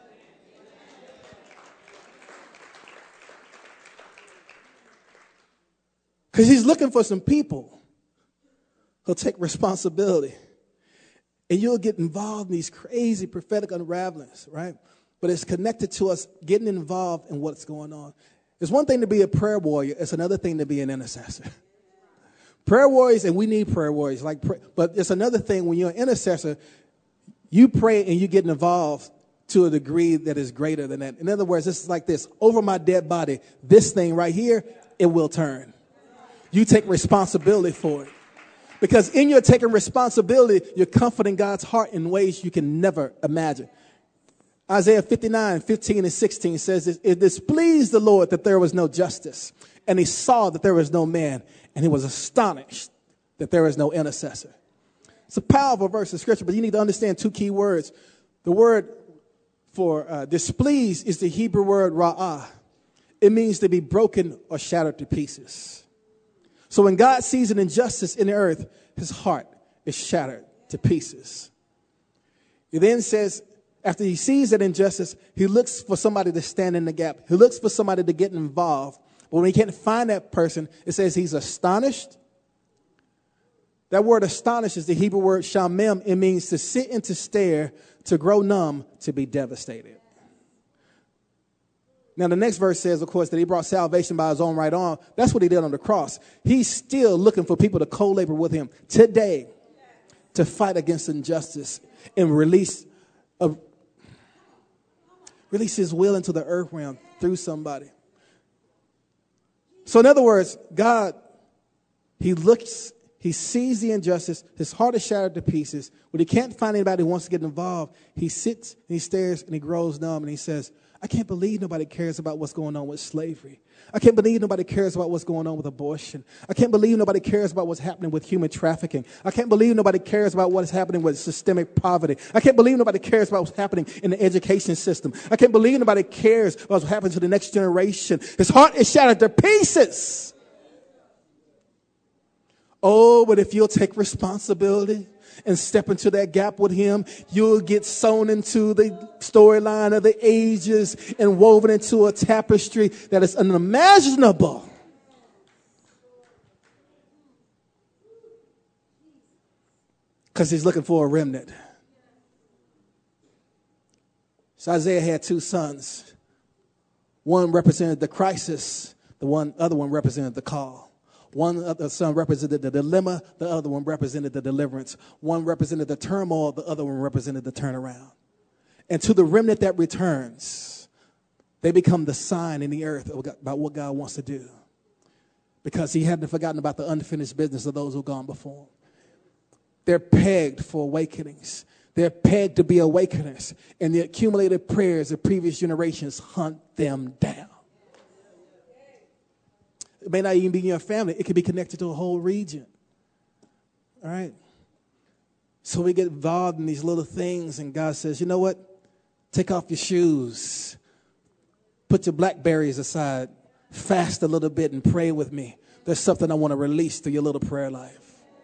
Because he's looking for some people who'll take responsibility. And you'll get involved in these crazy prophetic unravelings, right? But it's connected to us getting involved in what's going on. It's one thing to be a prayer warrior. It's another thing to be an intercessor. Prayer warriors, and we need prayer warriors, but it's another thing when you're an intercessor, you pray and you get involved to a degree that is greater than that. In other words, it's like this. Over my dead body, this thing right here, it will turn. You take responsibility for it. Because in your taking responsibility, you're comforting God's heart in ways you can never imagine. Isaiah 59:15-16 says this, it displeased the Lord that there was no justice, and he saw that there was no man, and he was astonished that there is no intercessor. It's a powerful verse of scripture, but you need to understand 2 key words. The word for displeased is the Hebrew word ra'ah. It means to be broken or shattered to pieces. So when God sees an injustice in the earth, his heart is shattered to pieces. He then says, after he sees that injustice, he looks for somebody to stand in the gap. He looks for somebody to get involved. But when he can't find that person, it says he's astonished. That word astonished is the Hebrew word shamem. It means to sit and to stare, to grow numb, to be devastated. Now, the next verse says, of course, that he brought salvation by his own right arm. That's what he did on the cross. He's still looking for people to co-labor with him today to fight against injustice and release his will into the earth realm through somebody. So in other words, God, he sees the injustice. His heart is shattered to pieces. When he can't find anybody who wants to get involved, he sits and he stares and he grows numb and he says, I can't believe nobody cares about what's going on with slavery. I can't believe nobody cares about what's going on with abortion. I can't believe nobody cares about what's happening with human trafficking. I can't believe nobody cares about what's happening with systemic poverty. I can't believe nobody cares about what's happening in the education system. I can't believe nobody cares about what's happening to the next generation. His heart is shattered to pieces. Oh, but if you'll take responsibility and step into that gap with him, you'll get sewn into the storyline of the ages and woven into a tapestry that is unimaginable. Because he's looking for a remnant. So Isaiah had 2 sons. One represented the crisis. The other one represented the call. One other son represented the dilemma. The other one represented the deliverance. One represented the turmoil. The other one represented the turnaround. And to the remnant that returns, they become the sign in the earth about what God wants to do. Because he hadn't forgotten about the unfinished business of those who've gone before him. They're pegged for awakenings. They're pegged to be awakeners. And the accumulated prayers of previous generations hunt them down. It may not even be in your family. It could be connected to a whole region. All right. So we get involved in these little things, and God says, you know what? Take off your shoes. Put your blackberries aside. Fast a little bit and pray with me. There's something I want to release through your little prayer life.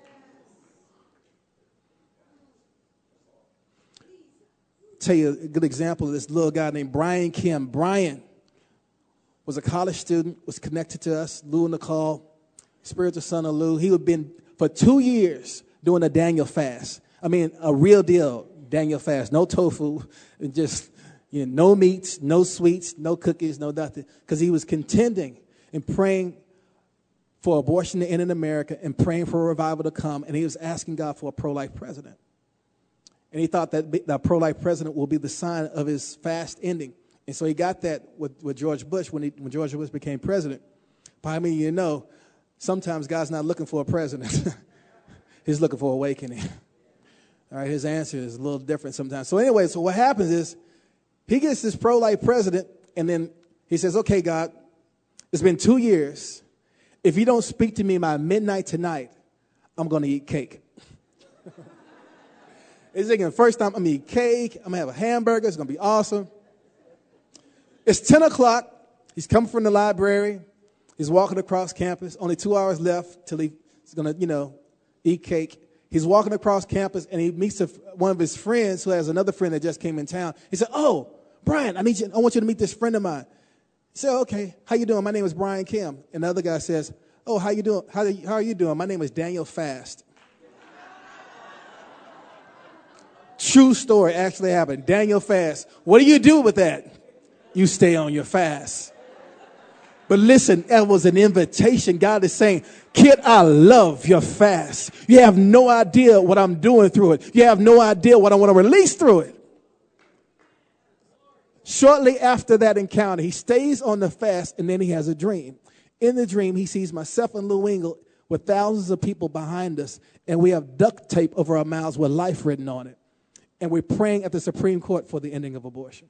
Tell you a good example of this little guy named Brian Kim. Brian was a college student, was connected to us, Lou and Nicole, spiritual son of Lou. He had been for 2 years doing a Daniel fast. I mean, a real deal Daniel fast. No tofu, and just no meats, no sweets, no cookies, no nothing. Because he was contending and praying for abortion to end in America and praying for a revival to come. And he was asking God for a pro-life president. And he thought that the pro-life president will be the sign of his fast ending. And so he got that with George Bush when George Bush became president. But I mean, sometimes God's not looking for a president. He's looking for awakening. All right, his answer is a little different sometimes. So anyway, so what happens is he gets this pro-life president, and then he says, okay, God, it's been 2 years. If you don't speak to me by midnight tonight, I'm going to eat cake. He's thinking, first time I'm going to eat cake. I'm going to have a hamburger. It's going to be awesome. It's 10 o'clock. He's coming from the library. He's walking across campus. Only 2 hours left till he's going to, eat cake. He's walking across campus, and he meets one of his friends who has another friend that just came in town. He said, oh, Brian, I want you to meet this friend of mine. He said, okay, how you doing? My name is Brian Kim. And the other guy says, oh, how you doing? How are you doing? My name is Daniel Fast. True story actually happened. Daniel Fast. What do you do with that? You stay on your fast. But listen, that was an invitation. God is saying, kid, I love your fast. You have no idea what I'm doing through it. You have no idea what I want to release through it. Shortly after that encounter, he stays on the fast, and then he has a dream. In the dream, he sees myself and Lou Engle with thousands of people behind us, and we have duct tape over our mouths with life written on it. And we're praying at the Supreme Court for the ending of abortion.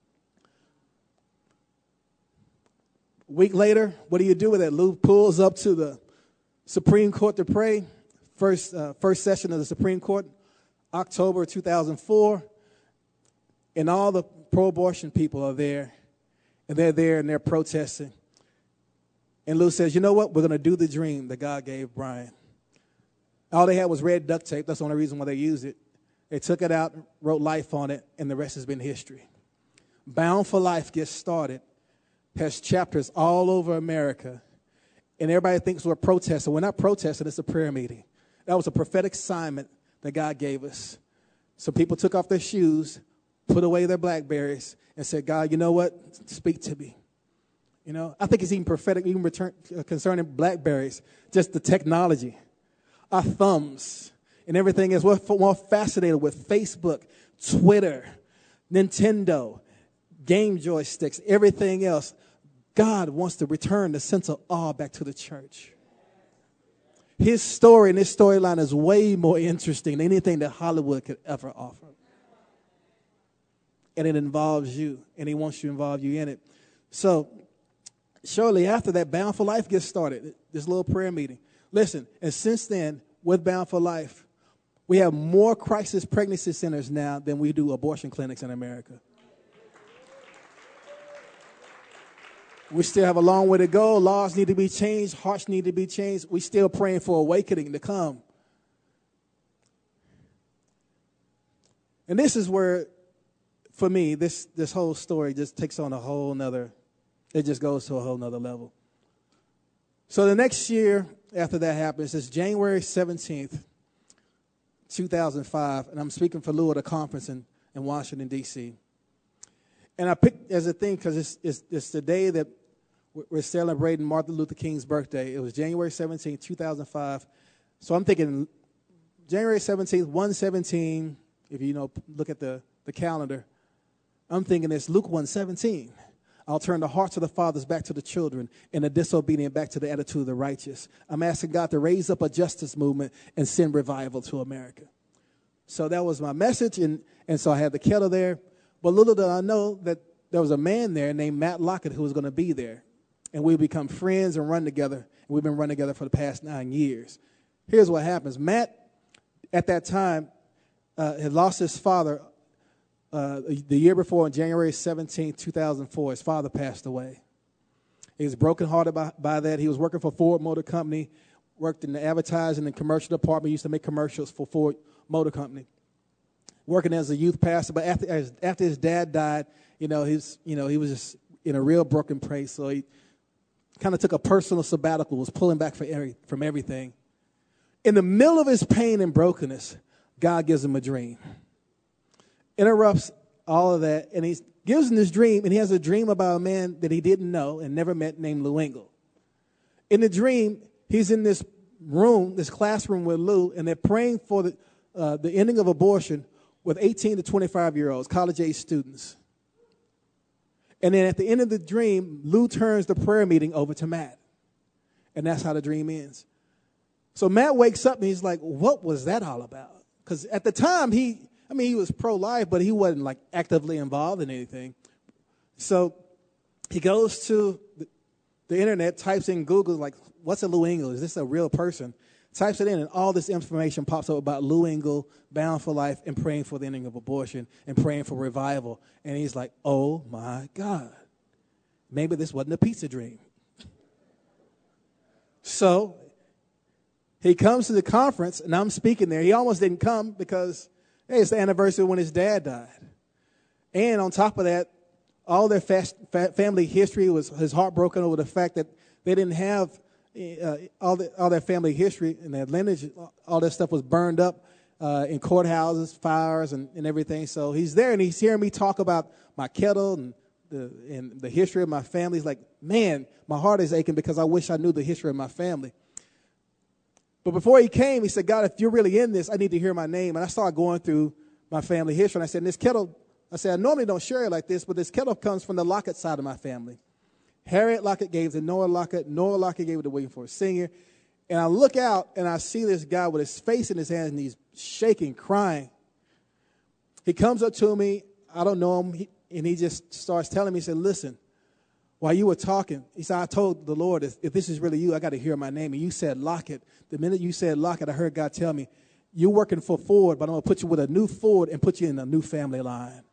A week later, what do you do with that? Lou pulls up to the Supreme Court to pray. First session of the Supreme Court, October 2004. And all the pro-abortion people are there. And they're there and they're protesting. And Lou says, you know what? We're going to do the dream that God gave Brian. All they had was red duct tape. That's the only reason why they used it. They took it out, wrote life on it, and the rest has been history. Bound for Life gets started, has chapters all over America, and everybody thinks we're protesting. We're not protesting, it's a prayer meeting. That was a prophetic assignment that God gave us. So people took off their shoes, put away their blackberries, and said, God, you know what? Speak to me. I think it's even prophetic, even concerning blackberries, just the technology. Our thumbs and everything else. We're more fascinated with Facebook, Twitter, Nintendo, game joysticks, everything else. God wants to return the sense of awe back to the church. His story and his storyline is way more interesting than anything that Hollywood could ever offer. And it involves you, and he wants to involve you in it. So shortly after that, Bound for Life gets started, this little prayer meeting. Listen, and since then, with Bound for Life, we have more crisis pregnancy centers now than we do abortion clinics in America. We still have a long way to go. Laws need to be changed. Hearts need to be changed. We're still praying for awakening to come. And this is where, for me, this whole story just takes on a whole nother, it just goes to a whole nother level. So the next year after that happens is January 17th, 2005, and I'm speaking for Lou at a conference in Washington, D.C. And I picked as a thing because it's the day that we're celebrating Martin Luther King's birthday. It was January 17th, 2005. So I'm thinking January 17th, 117, if you look at the calendar, I'm thinking it's Luke 1:17. I'll turn the hearts of the fathers back to the children and the disobedient back to the attitude of the righteous. I'm asking God to raise up a justice movement and send revival to America. So that was my message, and so I had the kettle there. But little did I know that there was a man there named Matt Lockett who was going to be there. And we become friends and run together. And we've been running together for the past 9 years. Here's what happens. Matt, at that time, had lost his father the year before, on January 17, 2004. His father passed away. He was brokenhearted by that. He was working for Ford Motor Company, worked in the advertising and commercial department, used to make commercials for Ford Motor Company. Working as a youth pastor, but after his dad died, he was just in a real broken place. So he kind of took a personal sabbatical, was pulling back from everything. In the middle of his pain and brokenness, God gives him a dream. Interrupts all of that, and he gives him this dream, and he has a dream about a man that he didn't know and never met named Lou Engle. In the dream, he's in this room, this classroom with Lou, and they're praying for the ending of abortion with 18 to 25-year-olds, college-age students. And then at the end of the dream, Lou turns the prayer meeting over to Matt. And that's how the dream ends. So Matt wakes up and he's like, what was that all about? Because at the time, he was pro-life, but he wasn't like actively involved in anything. So he goes to the internet, types in Google, like, what's a Lou Engle? Is this a real person? Types it in, and all this information pops up about Lou Engle, bound for life, and praying for the ending of abortion, and praying for revival. And he's like, oh, my God. Maybe this wasn't a pizza dream. So he comes to the conference, and I'm speaking there. He almost didn't come because, hey, it's the anniversary when his dad died. And on top of that, all their family history was heartbroken over the fact that they didn't have all their family history and their lineage. All that stuff was burned up in courthouses, fires, and everything. So he's there, and he's hearing me talk about my kettle and the history of my family. He's like, man, my heart is aching because I wish I knew the history of my family. But before he came, he said, God, if you're really in this, I need to hear my name. And I started going through my family history, and I said, this kettle, I normally don't share it like this, but this kettle comes from the Lockett side of my family. Harriet Lockett gave it to Noah Lockett. Noah Lockett gave it to William Ford Sr. And I look out, and I see this guy with his face in his hands, and he's shaking, crying. He comes up to me. I don't know him, and he just starts telling me, he said, listen, while you were talking, he said, I told the Lord, if this is really you, I got to hear my name. And you said Lockett. The minute you said Lockett, I heard God tell me, you're working for Ford, but I'm going to put you with a new Ford and put you in a new family line.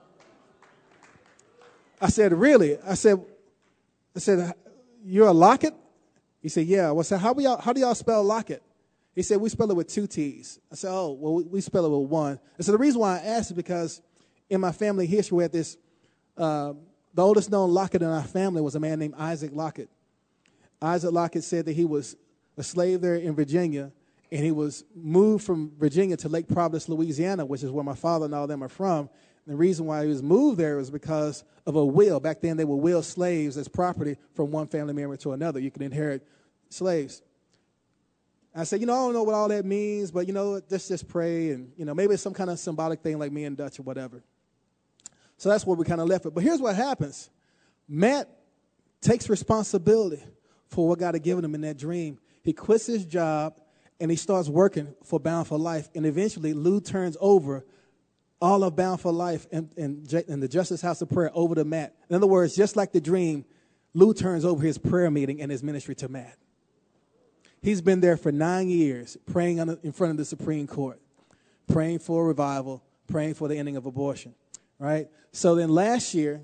I said, really? I said, you're a Lockett? He said, yeah. I said, how do y'all spell Lockett? He said, we spell it with 2 T's. I said, oh, well, we spell it with 1. I said, the reason why I asked is because in my family history, we had this, the oldest known Lockett in our family was a man named Isaac Lockett. Isaac Lockett said that he was a slave there in Virginia, and he was moved from Virginia to Lake Providence, Louisiana, which is where my father and all them are from. And the reason why he was moved there was because of a will. Back then, they would will slaves as property from one family member to another. You could inherit slaves. I said, I don't know what all that means, but, let's just pray. And, maybe it's some kind of symbolic thing like me and Dutch or whatever. So that's where we kind of left it. But here's what happens. Matt takes responsibility for what God had given him in that dream. He quits his job, and he starts working for Bound for Life. And eventually, Lou turns over all of Bound for Life and the Justice House of Prayer over to Matt. In other words, just like the dream, Lou turns over his prayer meeting and his ministry to Matt. He's been there for 9 years, praying in front of the Supreme Court, praying for revival, praying for the ending of abortion, right? So then last year,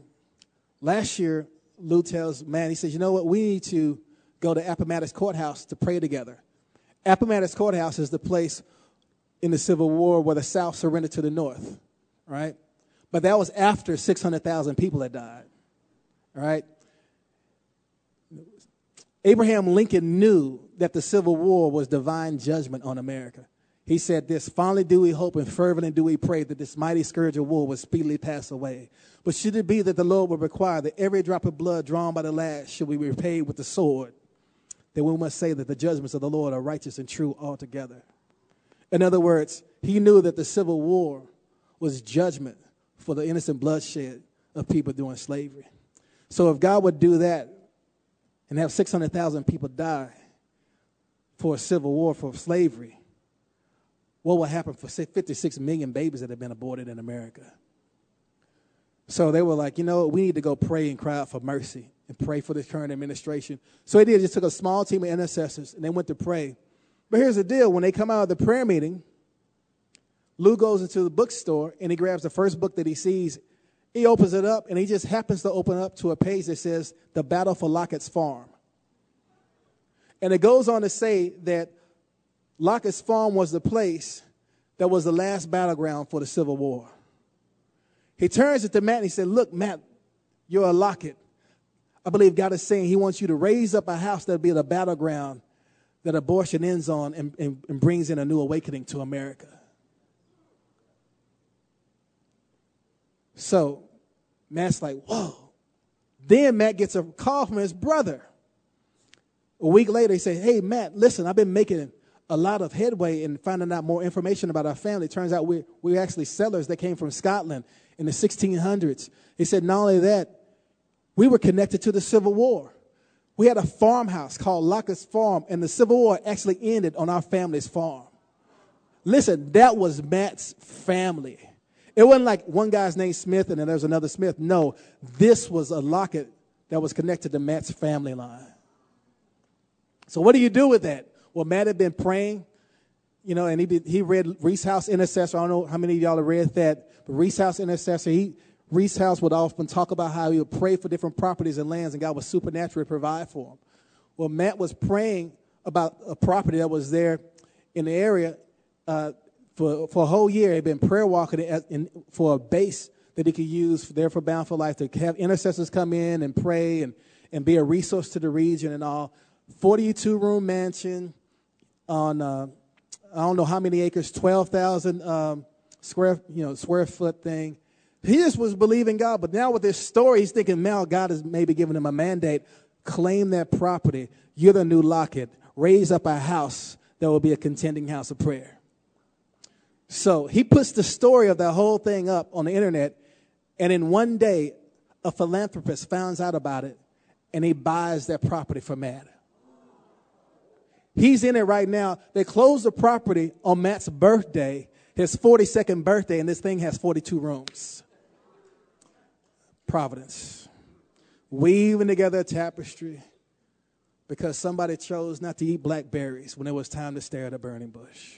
Lou tells Matt, he says, you know what, we need to go to Appomattox Courthouse to pray together. Appomattox Courthouse is the place in the Civil War where the South surrendered to the North, right? But that was after 600,000 people had died, all right? Abraham Lincoln knew that the Civil War was divine judgment on America. He said this, fondly do we hope and fervently do we pray that this mighty scourge of war will speedily pass away. But should it be that the Lord will require that every drop of blood drawn by the lash should be repaid with the sword, then we must say that the judgments of the Lord are righteous and true altogether. In other words, he knew that the Civil War was judgment for the innocent bloodshed of people during slavery. So if God would do that and have 600,000 people die for a civil war for slavery, what will happen for 56 million babies that have been aborted in America? So they were like, we need to go pray and cry out for mercy and pray for this current administration. So they just took a small team of intercessors and they went to pray. But here's the deal. When they come out of the prayer meeting, Lou goes into the bookstore, and he grabs the first book that he sees. He opens it up, and he just happens to open up to a page that says, The Battle for Lockett's Farm. And it goes on to say that Lockett's Farm was the place that was the last battleground for the Civil War. He turns it to Matt, and he said, look, Matt, you're a Lockett. I believe God is saying he wants you to raise up a house that will be the battleground that abortion ends on and brings in a new awakening to America. So Matt's like, whoa. Then Matt gets a call from his brother. A week later, he said, hey, Matt, listen, I've been making a lot of headway in finding out more information about our family. It turns out we're actually settlers that came from Scotland in the 1600s. He said, not only that, we were connected to the Civil War. We had a farmhouse called Lockett's Farm, and the Civil War actually ended on our family's farm. Listen, that was Matt's family. It wasn't like one guy's named Smith and then there's another Smith. No, this was a Lockett that was connected to Matt's family line. So what do you do with that? Well, Matt had been praying, and he read Reese House Intercessor. I don't know how many of y'all have read that, but Reese House Intercessor, Reese House would often talk about how he would pray for different properties and lands, and God would supernaturally provide for him. Well, Matt was praying about a property that was there in the area for a whole year. He'd been prayer walking for a base that he could use there for Bound for Life, to have intercessors come in and pray and be a resource to the region and all. 42-room mansion on I don't know how many acres, 12,000 square foot thing. He just was believing God, but now with this story, he's thinking, now God is maybe giving him a mandate. Claim that property. You're the new Lockett. Raise up a house that will be a contending house of prayer. So he puts the story of that whole thing up on the internet, and in one day, a philanthropist finds out about it, and he buys that property for Matt. He's in it right now. They closed the property on Matt's birthday, his 42nd birthday, and this thing has 42 rooms. Providence. Weaving together a tapestry because somebody chose not to eat blackberries when it was time to stare at a burning bush.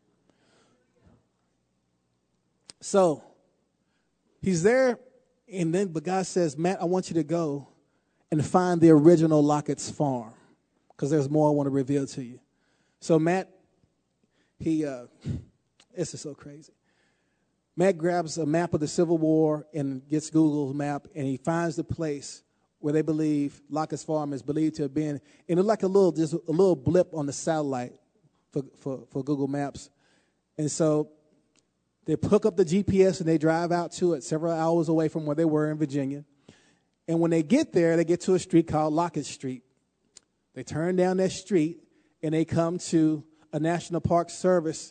So he's there, but God says, Matt, I want you to go and find the original Lockett's Farm, because there's more I want to reveal to you. So Matt, this is so crazy. Matt grabs a map of the Civil War and gets Google's map, and he finds the place where they believe Lockett's Farm is believed to have been. And it's like a little blip on the satellite for Google Maps. And so they hook up the GPS and they drive out to it several hours away from where they were in Virginia. And when they get there, they get to a street called Lockett Street. They turn down that street, and they come to a National Park Service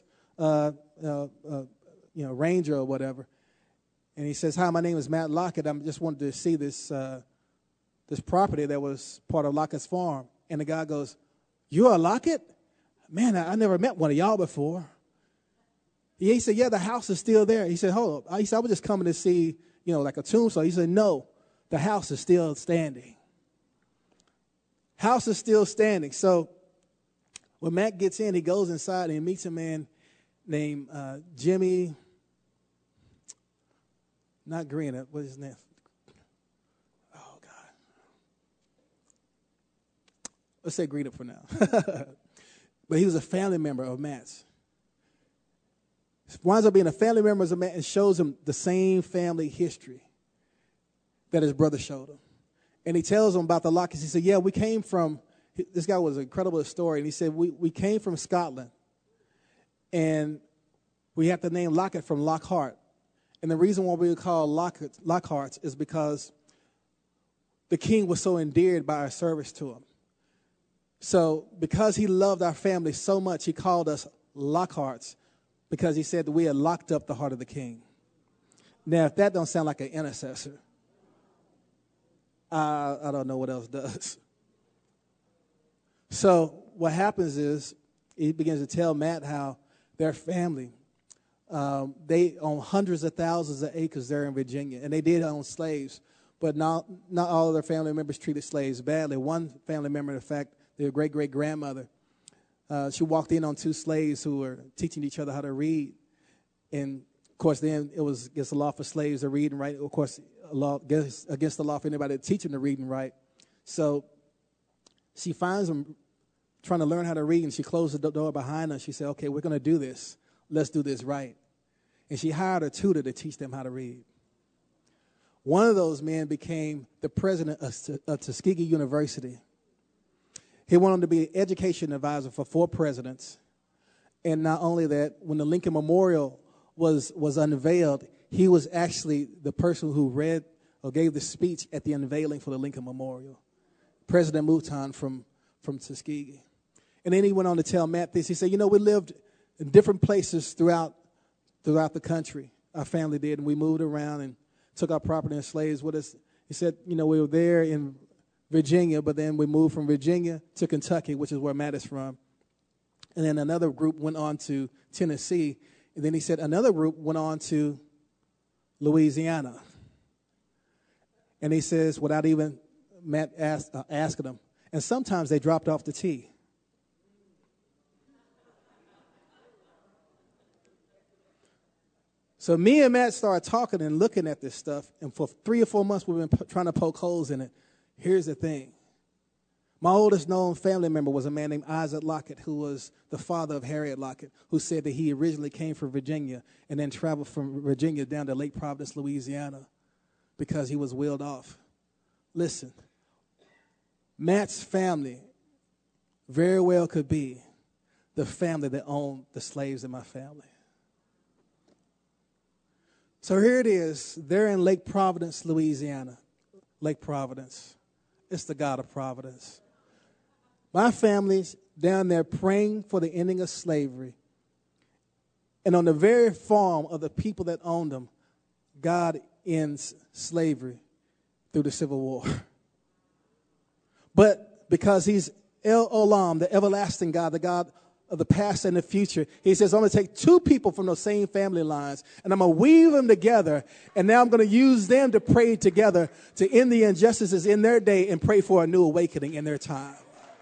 ranger or whatever. And he says, hi, my name is Matt Lockett. I just wanted to see this property that was part of Lockett's Farm. And the guy goes, you're a Lockett? Man, I never met one of y'all before. He said, yeah, the house is still there. He said, hold up. He said, I was just coming to see, like a tombstone. He said, no, the house is still standing. House is still standing. So when Matt gets in, he goes inside and he meets a man named Jimmy, not Greenup, what is his name? Oh, God. Let's say Greenup for now. But he was a family member of Matt's. Winds up being a family member of Matt and shows him the same family history that his brother showed him. And he tells him about the Locketts. He said, yeah, we came from, this guy was an incredible story. And he said, we came from Scotland. And we have the name Lockett from Lockhart. And the reason why we were called Lockharts is because the king was so endeared by our service to him. So because he loved our family so much, he called us Lockharts, because he said that we had locked up the heart of the king. Now, if that don't sound like an intercessor, I don't know what else does. So what happens is he begins to tell Matt how their family, they own hundreds of thousands of acres there in Virginia, and they did own slaves, but not all of their family members treated slaves badly. One family member, in fact, their great-great-grandmother, she walked in on two slaves who were teaching each other how to read, And, of course, then it was against the law for slaves to read and write. Of course, against the law for anybody to teach them to read and write. So she finds them trying to learn how to read, and she closed the door behind her. She said, okay, we're going to do this. Let's do this right. And she hired a tutor to teach them how to read. One of those men became the president of Tuskegee University. He went on to be an education advisor for 4 presidents. And not only that, when the Lincoln Memorial was unveiled, he was actually the person who read or gave the speech at the unveiling for the Lincoln Memorial. President Mouton from Tuskegee. And then he went on to tell Matt this. He said, we lived in different places throughout the country. Our family did, and we moved around and took our property and slaves with us. He said, we were there in Virginia, but then we moved from Virginia to Kentucky, which is where Matt is from. And then another group went on to Tennessee. And then he said another group went on to Louisiana. And he says, without even Matt asking them, and sometimes they dropped off the T. So me and Matt started talking and looking at this stuff, and for 3 or 4 months we've been trying to poke holes in it. Here's the thing. My oldest known family member was a man named Isaac Lockett, who was the father of Harriet Lockett, who said that he originally came from Virginia and then traveled from Virginia down to Lake Providence, Louisiana, because he was wheeled off. Listen, Matt's family very well could be the family that owned the slaves in my family. So here it is. They're in Lake Providence, Louisiana. Lake Providence. It's the God of Providence. My family's down there praying for the ending of slavery. And on the very farm of the people that owned them, God ends slavery through the Civil War. But because he's El Olam, the everlasting God, the God of the past and the future, he says, I'm going to take 2 people from those same family lines, and I'm going to weave them together, and now I'm going to use them to pray together to end the injustices in their day and pray for a new awakening in their time.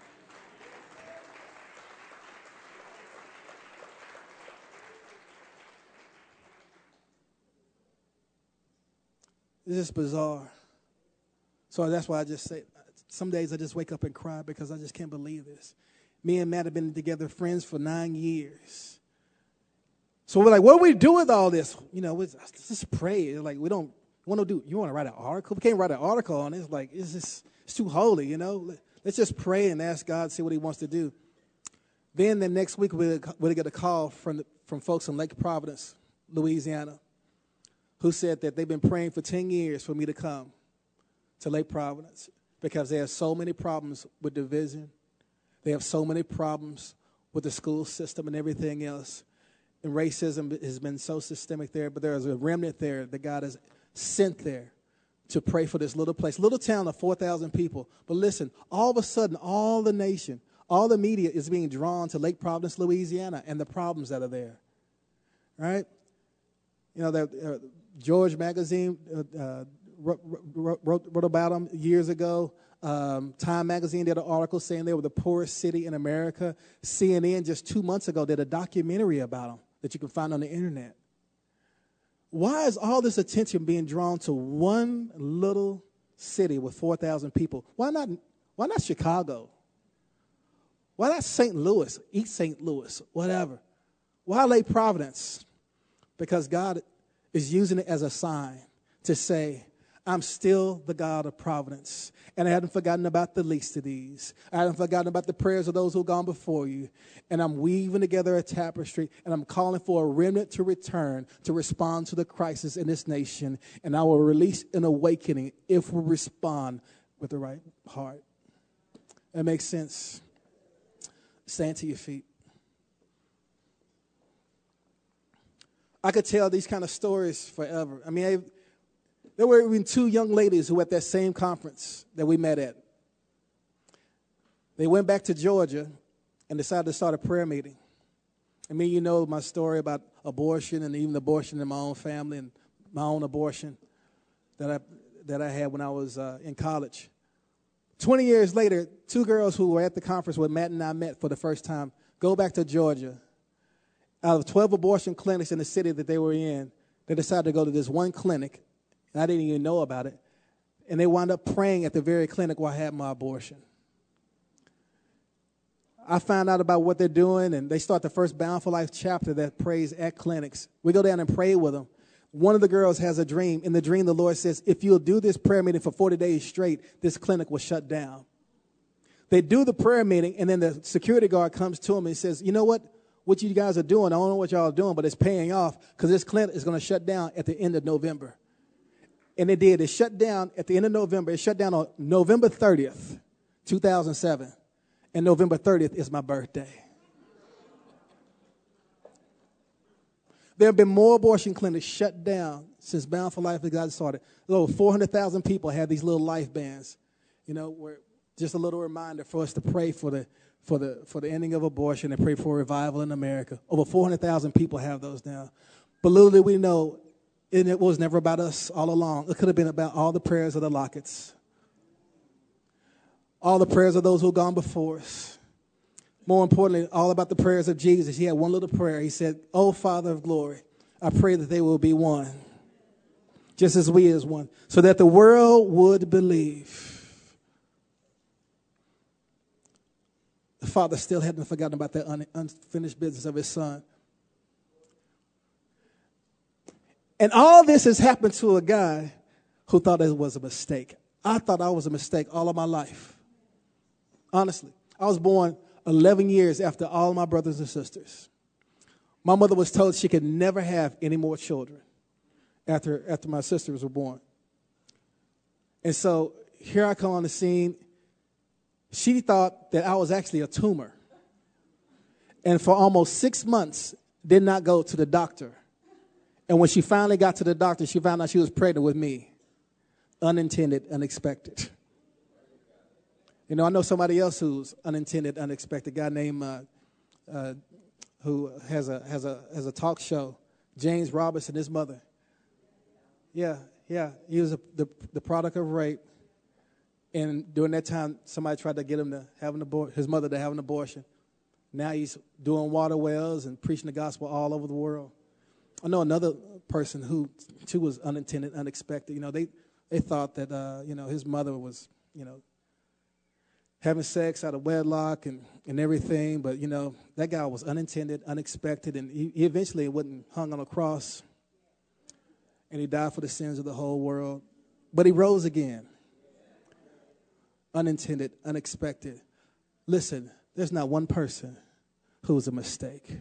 This is bizarre. So that's why I just say, some days I just wake up and cry because I just can't believe this. Me and Matt have been together, friends for 9 years. So we're like, what do we do with all this? Let's just pray. Like, we don't want to do, you want to write an article? We can't write an article on it. It's like, it's too holy, Let's just pray and ask God, see what he wants to do. Then the next week, we'll get a call from folks in Lake Providence, Louisiana, who said that they've been praying for 10 years for me to come to Lake Providence because they have so many problems with division. They have so many problems with the school system and everything else. And racism has been so systemic there, but there is a remnant there that God has sent there to pray for this little place, little town of 4,000 people. But listen, all of a sudden, all the nation, all the media is being drawn to Lake Providence, Louisiana, and the problems that are there. Right? George Magazine wrote about them years ago. Time Magazine did an article saying they were the poorest city in America. CNN just 2 months ago did a documentary about them that you can find on the internet. Why is all this attention being drawn to one little city with 4,000 people? Why not Chicago? Why not St. Louis, East St. Louis, whatever? Why Lake Providence? Because God is using it as a sign to say, I'm still the God of Providence. And I haven't forgotten about the least of these. I haven't forgotten about the prayers of those who have gone before you. And I'm weaving together a tapestry, and I'm calling for a remnant to return to respond to the crisis in this nation. And I will release an awakening if we respond with the right heart. That makes sense. Stand to your feet. I could tell these kind of stories forever. I mean, there were even 2 young ladies who were at that same conference that we met at. They went back to Georgia and decided to start a prayer meeting. I mean, you know my story about abortion and even abortion in my own family and my own abortion that I had when I was in college. 20 years later, 2 girls who were at the conference where Matt and I met for the first time go back to Georgia. Out of 12 abortion clinics in the city that they were in, they decided to go to this one clinic, and I didn't even know about it, and they wound up praying at the very clinic where I had my abortion. I found out about what they're doing, and they start the first Bound for Life chapter that prays at clinics. We go down and pray with them. One of the girls has a dream. In the dream, the Lord says, if you'll do this prayer meeting for 40 days straight, this clinic will shut down. They do the prayer meeting, and then the security guard comes to them and says, you know what you guys are doing, I don't know what y'all are doing, but it's paying off because this clinic is going to shut down at the end of November. And it did. It shut down at the end of November. It shut down on November 30th, 2007. And November 30th is my birthday. There have been more abortion clinics shut down since Bound for Life has got started. Over 400,000 people have these little life bands. Where just a little reminder for us to pray for the ending of abortion and pray for revival in America. Over 400,000 people have those now. But little did we know, it was never about us all along. It could have been about all the prayers of the Locketts. All the prayers of those who have gone before us. More importantly, all about the prayers of Jesus. He had one little prayer. He said, "Oh, Father of glory, I pray that they will be one, just as we is one, so that the world would believe." The Father still hadn't forgotten about that unfinished business of his Son. And all this has happened to a guy who thought it was a mistake. I thought I was a mistake all of my life. Honestly, I was born 11 years after all my brothers and sisters. My mother was told she could never have any more children after my sisters were born. And so here I come on the scene. She thought that I was actually a tumor. And for almost 6 months, did not go to the doctor. And when she finally got to the doctor, she found out she was pregnant with me. Unintended, unexpected. I know somebody else who's unintended, unexpected. A guy named who has a talk show, James Robinson, his mother. Yeah, he was the product of rape, and during that time, somebody tried to get him to have his mother to have an abortion. Now he's doing water wells and preaching the gospel all over the world. I know another person who too was unintended, unexpected. They thought that his mother was having sex out of wedlock and everything. But, that guy was unintended, unexpected, and he eventually wasn't hung on a cross. And he died for the sins of the whole world. But he rose again. Unintended, unexpected. Listen, there's not one person who was a mistake.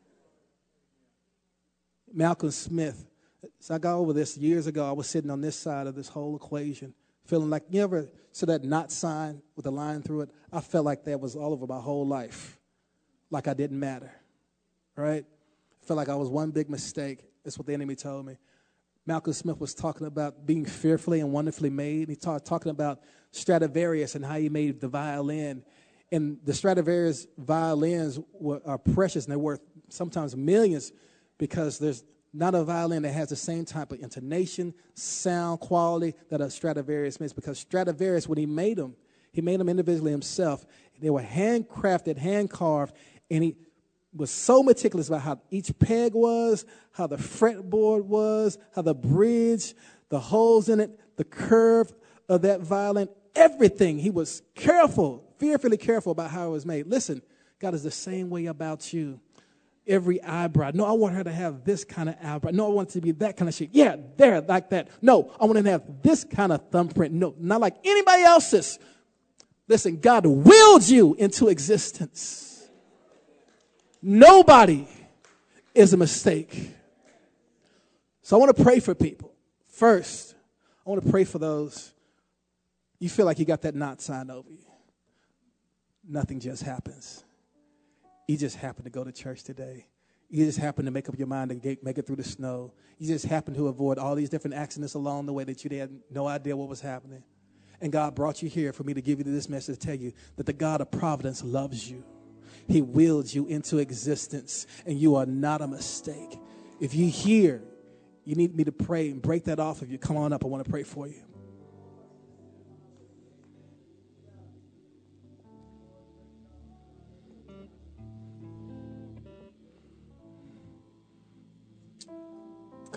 Malcolm Smith. So I got over this years ago. I was sitting on this side of this whole equation, feeling like, you ever saw that not sign with a line through it? I felt like that was all over my whole life, like I didn't matter, right? I felt like I was one big mistake. That's what the enemy told me. Malcolm Smith was talking about being fearfully and wonderfully made. He talking about Stradivarius and how he made the violin. And the Stradivarius violins are precious, and they're worth sometimes millions because there's not a violin that has the same type of intonation, sound quality that a Stradivarius makes, because Stradivarius, when he made them individually himself. They were handcrafted, hand-carved, and he was so meticulous about how each peg was, how the fretboard was, how the bridge, the holes in it, the curve of that violin, everything. He was careful, fearfully careful about how it was made. Listen, God is the same way about you. Every eyebrow. No, I want her to have this kind of eyebrow. No, I want it to be that kind of shape. Yeah, there, like that. No, I want her to have this kind of thumbprint. No, not like anybody else's. Listen, God willed you into existence. Nobody is a mistake. So I want to pray for people. First, I want to pray for those you feel like you got that knot sign over you. Nothing just happens. You just happen to go to church today. You just happen to make up your mind to make it through the snow. You just happen to avoid all these different accidents along the way that you had no idea what was happening. And God brought you here for me to give you this message to tell you that the God of providence loves you. He willed you into existence, and you are not a mistake. If you hear, you need me to pray and break that off of you. Come on up. I want to pray for you.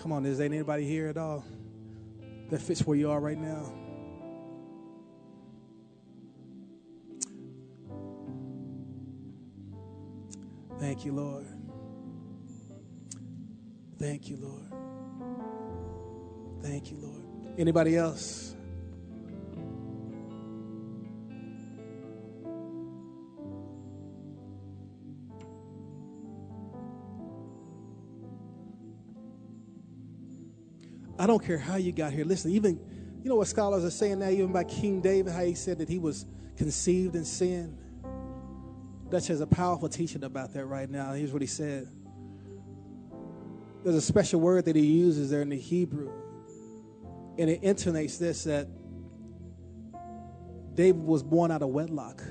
Come on, is there anybody here at all that fits where you are right now? Thank you, Lord. Thank you, Lord. Thank you, Lord. Anybody else? I don't care how you got here. Listen, even, you know what scholars are saying now, even by King David, how he said that he was conceived in sin. Dutch has a powerful teaching about that right now. Here's what he said. There's a special word that he uses there in the Hebrew. And it intonates this, that David was born out of wedlock.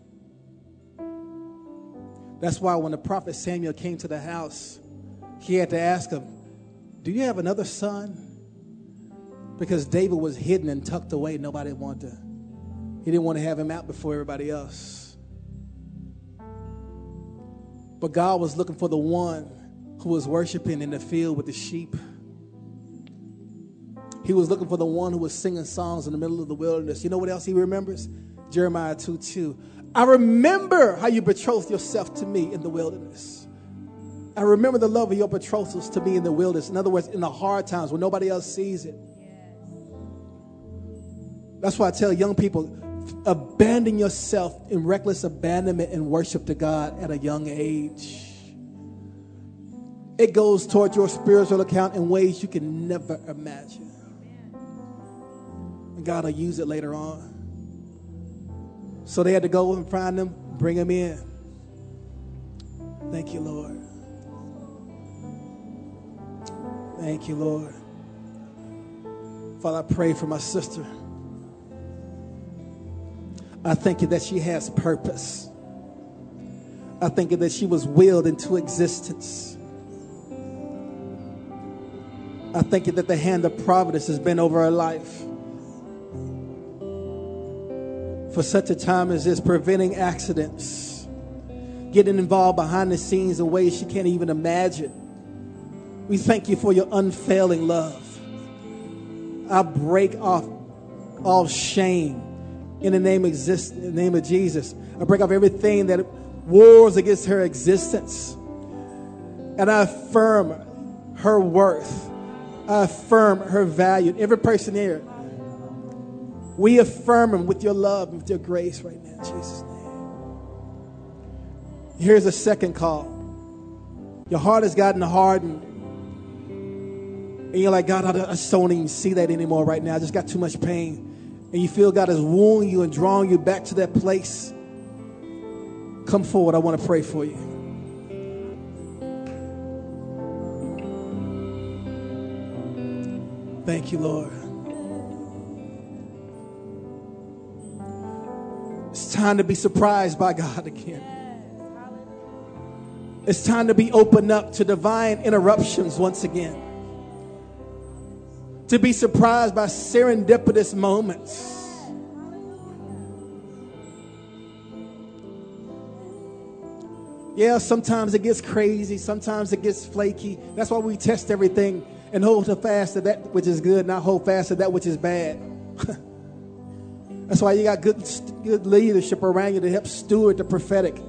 That's why when the prophet Samuel came to the house, he had to ask him, do you have another son? Because David was hidden and tucked away. Nobody wanted to. He didn't want to have him out before everybody else. But God was looking for the one who was worshiping in the field with the sheep. He was looking for the one who was singing songs in the middle of the wilderness. You know what else he remembers? Jeremiah 2:2. I remember how you betrothed yourself to me in the wilderness. I remember the love of your betrothals to me in the wilderness. In other words, in the hard times when nobody else sees it. That's why I tell young people, abandon yourself in reckless abandonment and worship to God at a young age. It goes toward your spiritual account in ways you can never imagine. And God will use it later on. So they had to go and find him, bring him in. Thank you, Lord. Thank you, Lord. Father, I pray for my sister. I thank you that she has purpose. I thank you that she was willed into existence. I thank you that the hand of providence has been over her life for such a time as this, preventing accidents, getting involved behind the scenes in ways she can't even imagine. We thank you for your unfailing love. I break off all shame in the name of Jesus. I break off everything that wars against her existence. And I affirm her worth. I affirm her value. Every person here, we affirm him with your love and with your grace right now in Jesus' name. Here's a second call. Your heart has gotten hardened. And you're like, God, I just don't even see that anymore right now. I just got too much pain. And you feel God is wooing you and drawing you back to that place. Come forward. I want to pray for you. Thank you, Lord. It's time to be surprised by God again. It's time to be opened up to divine interruptions once again. To be surprised by serendipitous moments. Yeah, sometimes it gets crazy. Sometimes it gets flaky. That's why we test everything and hold fast to that which is good, not hold fast to that which is bad. That's why you got good leadership around you to help steward the prophetic.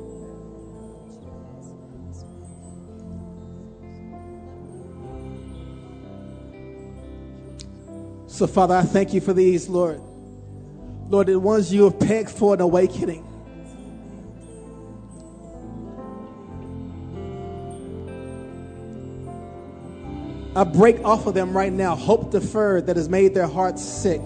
So, Father, I thank you for these, Lord. Lord, the ones you have pegged for an awakening. I break off of them right now hope deferred that has made their hearts sick.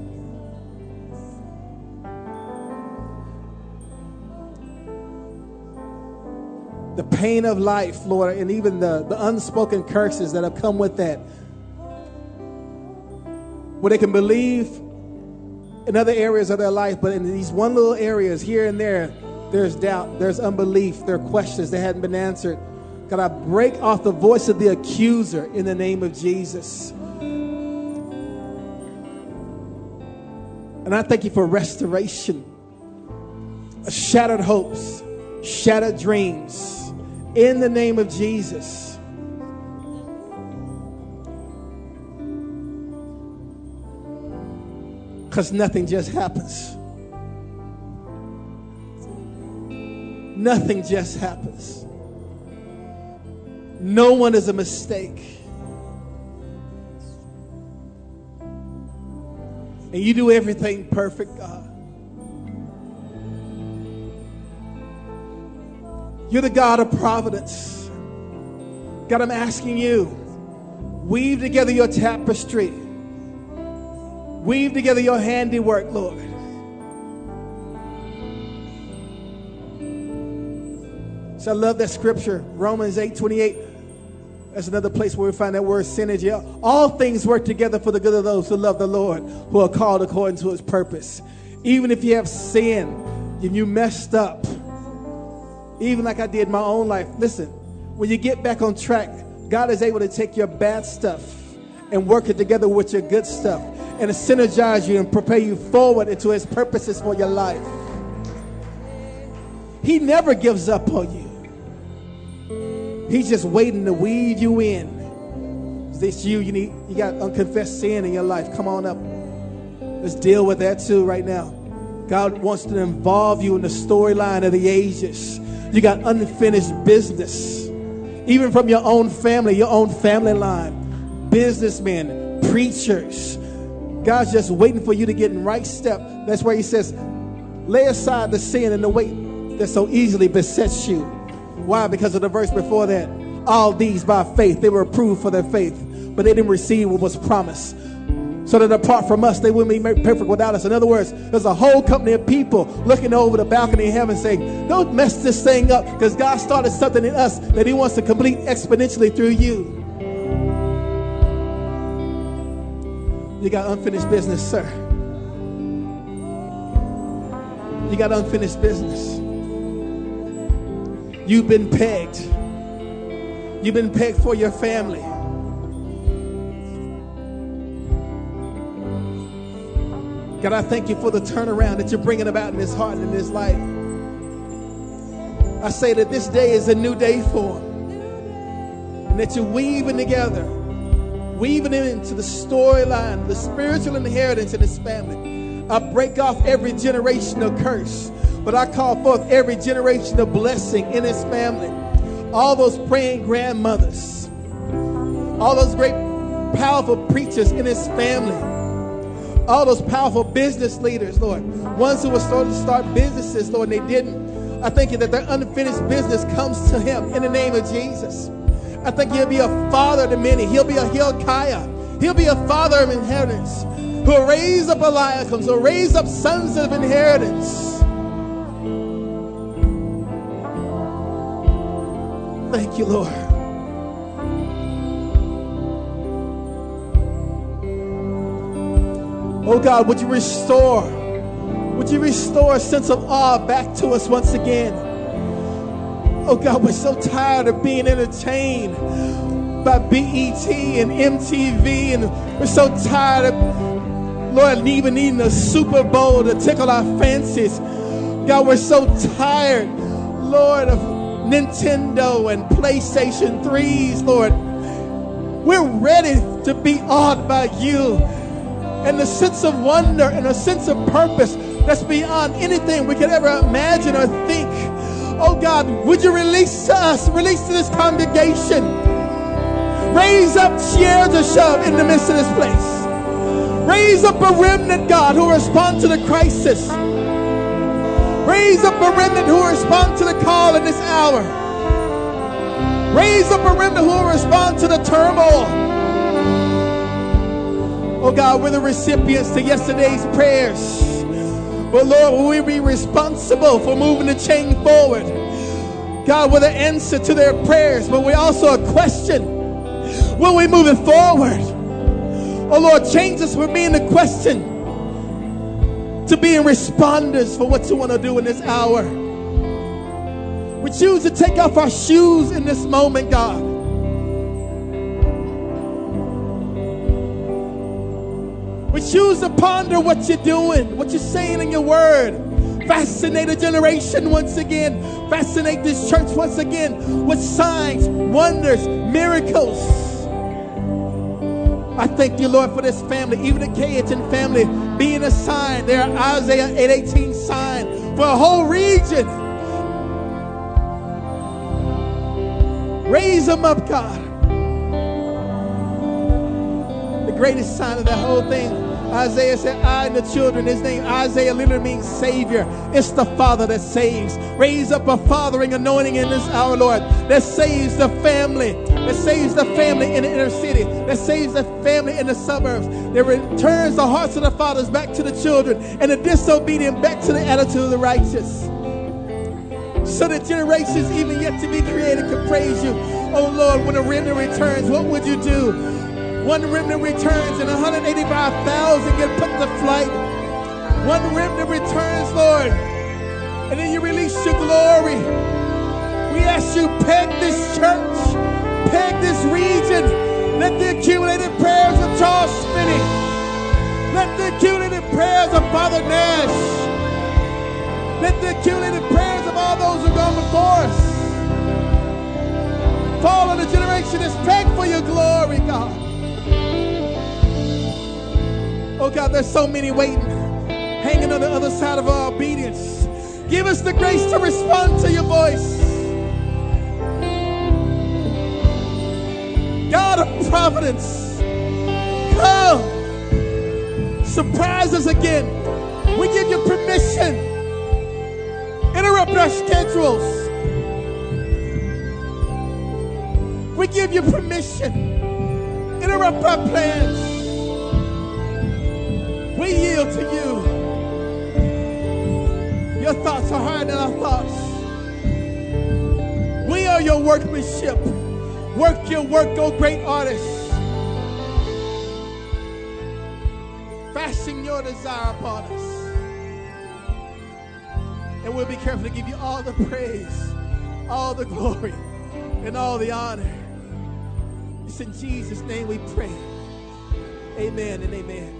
The pain of life, Lord, and even the unspoken curses that have come with that. Where they can believe in other areas of their life, but in these one little areas here and there, there's doubt, there's unbelief, there are questions that hadn't been answered. God, I break off the voice of the accuser in the name of Jesus. And I thank you for restoration, shattered hopes, shattered dreams, in the name of Jesus. Because nothing just happens. Nothing just happens. No one is a mistake. And you do everything perfect, God. You're the God of providence. God, I'm asking you, weave together your tapestry. Weave together your handiwork, Lord. So I love that scripture, Romans 8:28. That's another place where we find that word synergy. All things work together for the good of those who love the Lord, who are called according to his purpose. Even if you have sinned, if you messed up, even like I did in my own life. Listen, when you get back on track, God is able to take your bad stuff and work it together with your good stuff and to synergize you and prepare you forward into his purposes for your life. He never gives up on you. He's just waiting to weave you in. Is this you? You got unconfessed sin in your life. Come on up. Let's deal with that too right now. God wants to involve you in the storyline of the ages. You got unfinished business. Even from your own family line. Businessmen, preachers. God's just waiting for you to get in right step. That's why he says, lay aside the sin and the weight that so easily besets you. Why? Because of the verse before that. All these by faith, they were approved for their faith, but they didn't receive what was promised. So that apart from us, they wouldn't be made perfect without us. In other words, there's a whole company of people looking over the balcony of heaven saying, don't mess this thing up, because God started something in us that he wants to complete exponentially through you. You got unfinished business, sir. You got unfinished business. You've been pegged. You've been pegged for your family. God, I thank you for the turnaround that you're bringing about in his heart and in his life. I say that this day is a new day for him. And that you're weaving together, weaving into the storyline, the spiritual inheritance in his family. I break off every generational curse, but I call forth every generational blessing in his family. All those praying grandmothers, all those great powerful preachers in his family, all those powerful business leaders, Lord, ones who were starting to start businesses, Lord, and they didn't. I thank you that their unfinished business comes to him in the name of Jesus. I think he'll be a father to many. He'll be a Hilkiah. He'll be a father of inheritance who will raise up Eliakims, who will raise up sons of inheritance. Thank you, Lord. Oh God, would you restore a sense of awe back to us once again? Oh God, we're so tired of being entertained by BET and MTV, and we're so tired of, Lord, even needing a Super Bowl to tickle our fancies. God, we're so tired, Lord, of Nintendo and PlayStation 3s, Lord. We're ready to be awed by you and the sense of wonder and a sense of purpose that's beyond anything we could ever imagine or think. Oh God, would you release to us, release to this congregation, raise up Sierra to shove in the midst of this place. Raise up a remnant, God, who will respond to the crisis. Raise up a remnant who will respond to the call in this hour. Raise up a remnant who will respond to the turmoil. Oh God, we're the recipients to yesterday's prayers. But Lord, will we be responsible for moving the chain forward? God, we're the answer to their prayers, but we're also a question. Will we move it forward? Oh Lord, change us from being the question to being responders for what you want to do in this hour. We choose to take off our shoes in this moment, God. We choose to ponder what you're doing, what you're saying in your word. Fascinate a generation once again. Fascinate this church once again with signs, wonders, miracles. I thank you, Lord, for this family, even the Cayetan family being a sign. They're Isaiah 8:18 sign for a whole region. Raise them up, God. The greatest sign of that whole thing, Isaiah said, I and the children. His name, Isaiah, literally means Savior. It's the Father that saves. Raise up a fathering anointing in this hour, Lord, that saves the family. That saves the family in the inner city. That saves the family in the suburbs. That returns the hearts of the fathers back to the children and the disobedient back to the attitude of the righteous. So that generations even yet to be created can praise you. Oh Lord, when a remnant returns, what would you do? One remnant returns and 185,000 get put to flight. One remnant returns, Lord, and then you release your glory. We ask you, peg this church, peg this region. Let the accumulated prayers of Charles Finney, let the accumulated prayers of Father Nash, let the accumulated prayers of all those who gone before us fall on the generation that's pegged for your glory, God. Oh God, there's so many waiting, hanging on the other side of our obedience. Give us the grace to respond to your voice. God of providence, come, surprise us again. We give you permission. Interrupt our schedules. We give you permission. Interrupt our plans. We yield to you. Your thoughts are higher than our thoughts. We are your workmanship. Work your work, oh great artist. Fashion your desire upon us. And we'll be careful to give you all the praise, all the glory, and all the honor. It's in Jesus' name we pray. Amen and amen.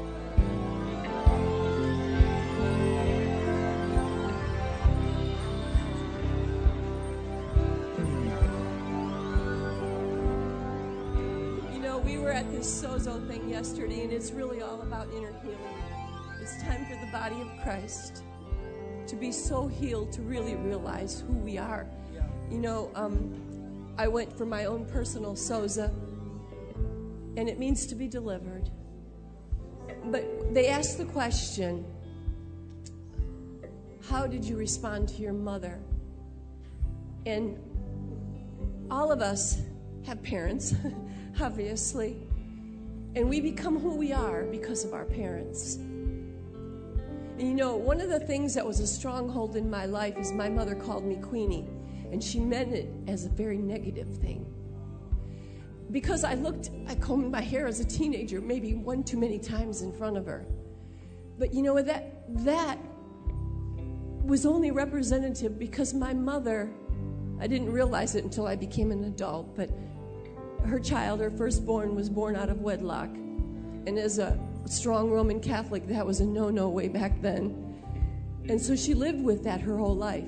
Sozo thing yesterday, and it's really all about inner healing. It's time for the body of Christ to be so healed to really realize who we are. You know, I went for my own personal Sozo, and it means to be delivered. But they asked the question, how did you respond to your mother? And all of us have parents, obviously. And we become who we are because of our parents. And you know, one of the things that was a stronghold in my life is my mother called me Queenie. And she meant it as a very negative thing. Because I combed my hair as a teenager, maybe one too many times in front of her. But you know what, that was only representative because my mother, I didn't realize it until I became an adult, but her child, her firstborn, was born out of wedlock. And as a strong Roman Catholic, that was a no-no way back then. And so she lived with that her whole life.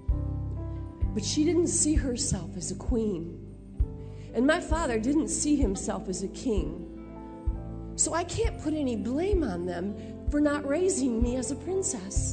But she didn't see herself as a queen. And my father didn't see himself as a king. So I can't put any blame on them for not raising me as a princess.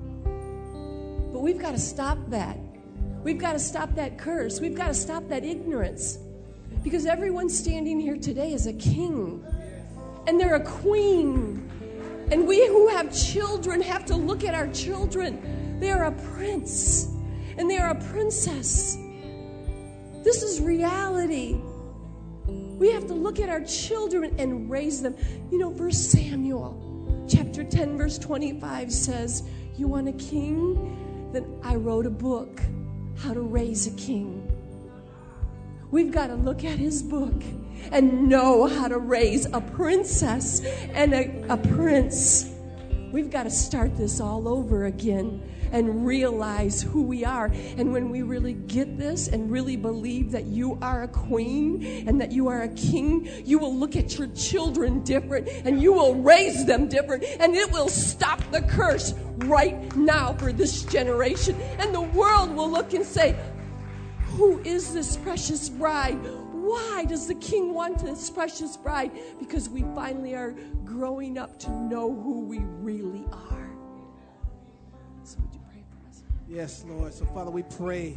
But we've got to stop that. We've got to stop that curse. We've got to stop that ignorance. Because everyone standing here today is a king. And they're a queen. And we who have children have to look at our children. They are a prince. And they are a princess. This is reality. We have to look at our children and raise them. You know, 1 Samuel chapter 10, verse 25 says, you want a king? Then I wrote a book, How to Raise a King. We've got to look at his book and know how to raise a princess and a prince. We've got to start this all over again and realize who we are. And when we really get this and really believe that you are a queen and that you are a king, you will look at your children different and you will raise them different, and it will stop the curse right now for this generation. And the world will look and say, who is this precious bride? Why does the King want this precious bride? Because we finally are growing up to know who we really are. So would you pray for us? Yes, Lord. So, Father, we pray.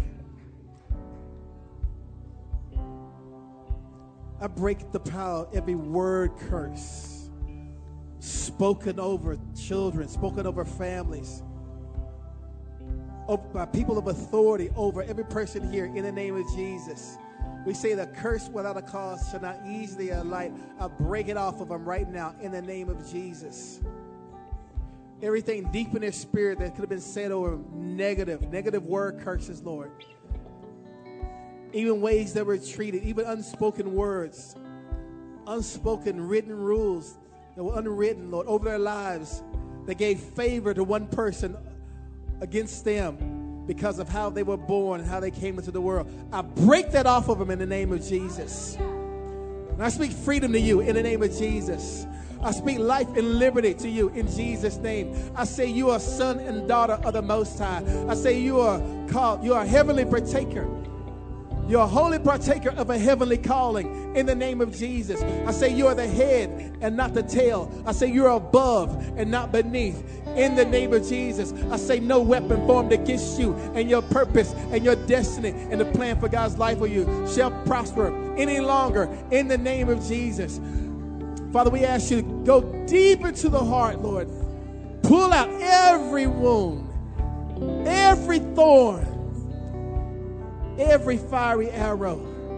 I break the power of every word curse spoken over children, spoken over families, by people of authority over every person here in the name of Jesus. We say the curse without a cause shall not easily alight. I break it off of them right now in the name of Jesus. Everything deep in their spirit that could have been said over negative word curses, Lord. Even ways that were treated, even unspoken words, unspoken written rules that were unwritten, Lord, over their lives that gave favor to one person against them because of how they were born and how they came into the world. I break that off of them in the name of Jesus. And I speak freedom to you in the name of Jesus. I speak life and liberty to you in Jesus' name. I say you are son and daughter of the Most High. I say you are called, you are a heavenly partaker. You're a holy partaker of a heavenly calling in the name of Jesus. I say you are the head and not the tail. I say you're above and not beneath in the name of Jesus. I say no weapon formed against you and your purpose and your destiny and the plan for God's life for you shall prosper any longer in the name of Jesus. Father, we ask you to go deep into the heart, Lord. Pull out every wound, every thorn, every fiery arrow.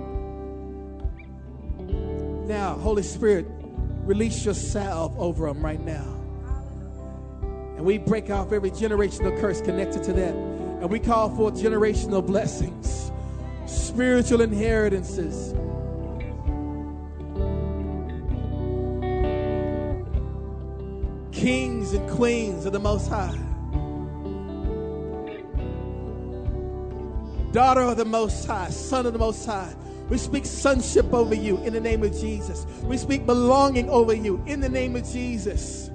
Now, Holy Spirit, release your salve over them right now. And we break off every generational curse connected to that. And we call for generational blessings, spiritual inheritances. Kings and queens of the Most High. Daughter of the Most High, son of the Most High. We speak sonship over you in the name of Jesus. We speak belonging over you in the name of Jesus.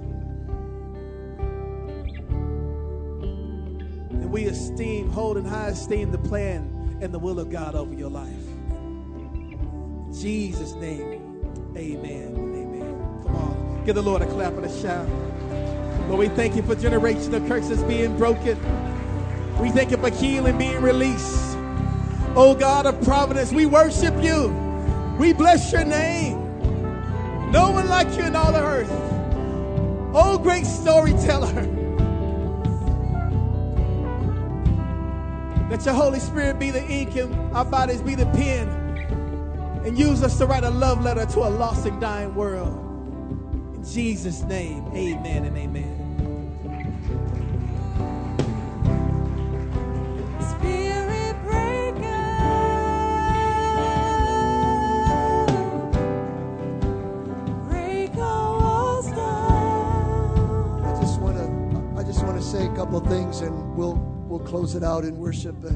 And we hold in high esteem the plan and the will of God over your life. In Jesus' name, amen and amen. Come on, give the Lord a clap and a shout. Lord, we thank you for generational curses being broken. We thank you for healing being released. Oh God of providence, we worship you. We bless your name. No one like you in all the earth. Oh great storyteller. Let your Holy Spirit be the ink and our bodies be the pen. And use us to write a love letter to a lost and dying world. In Jesus' name, amen and amen. Say a couple of things and we'll close it out in worship. But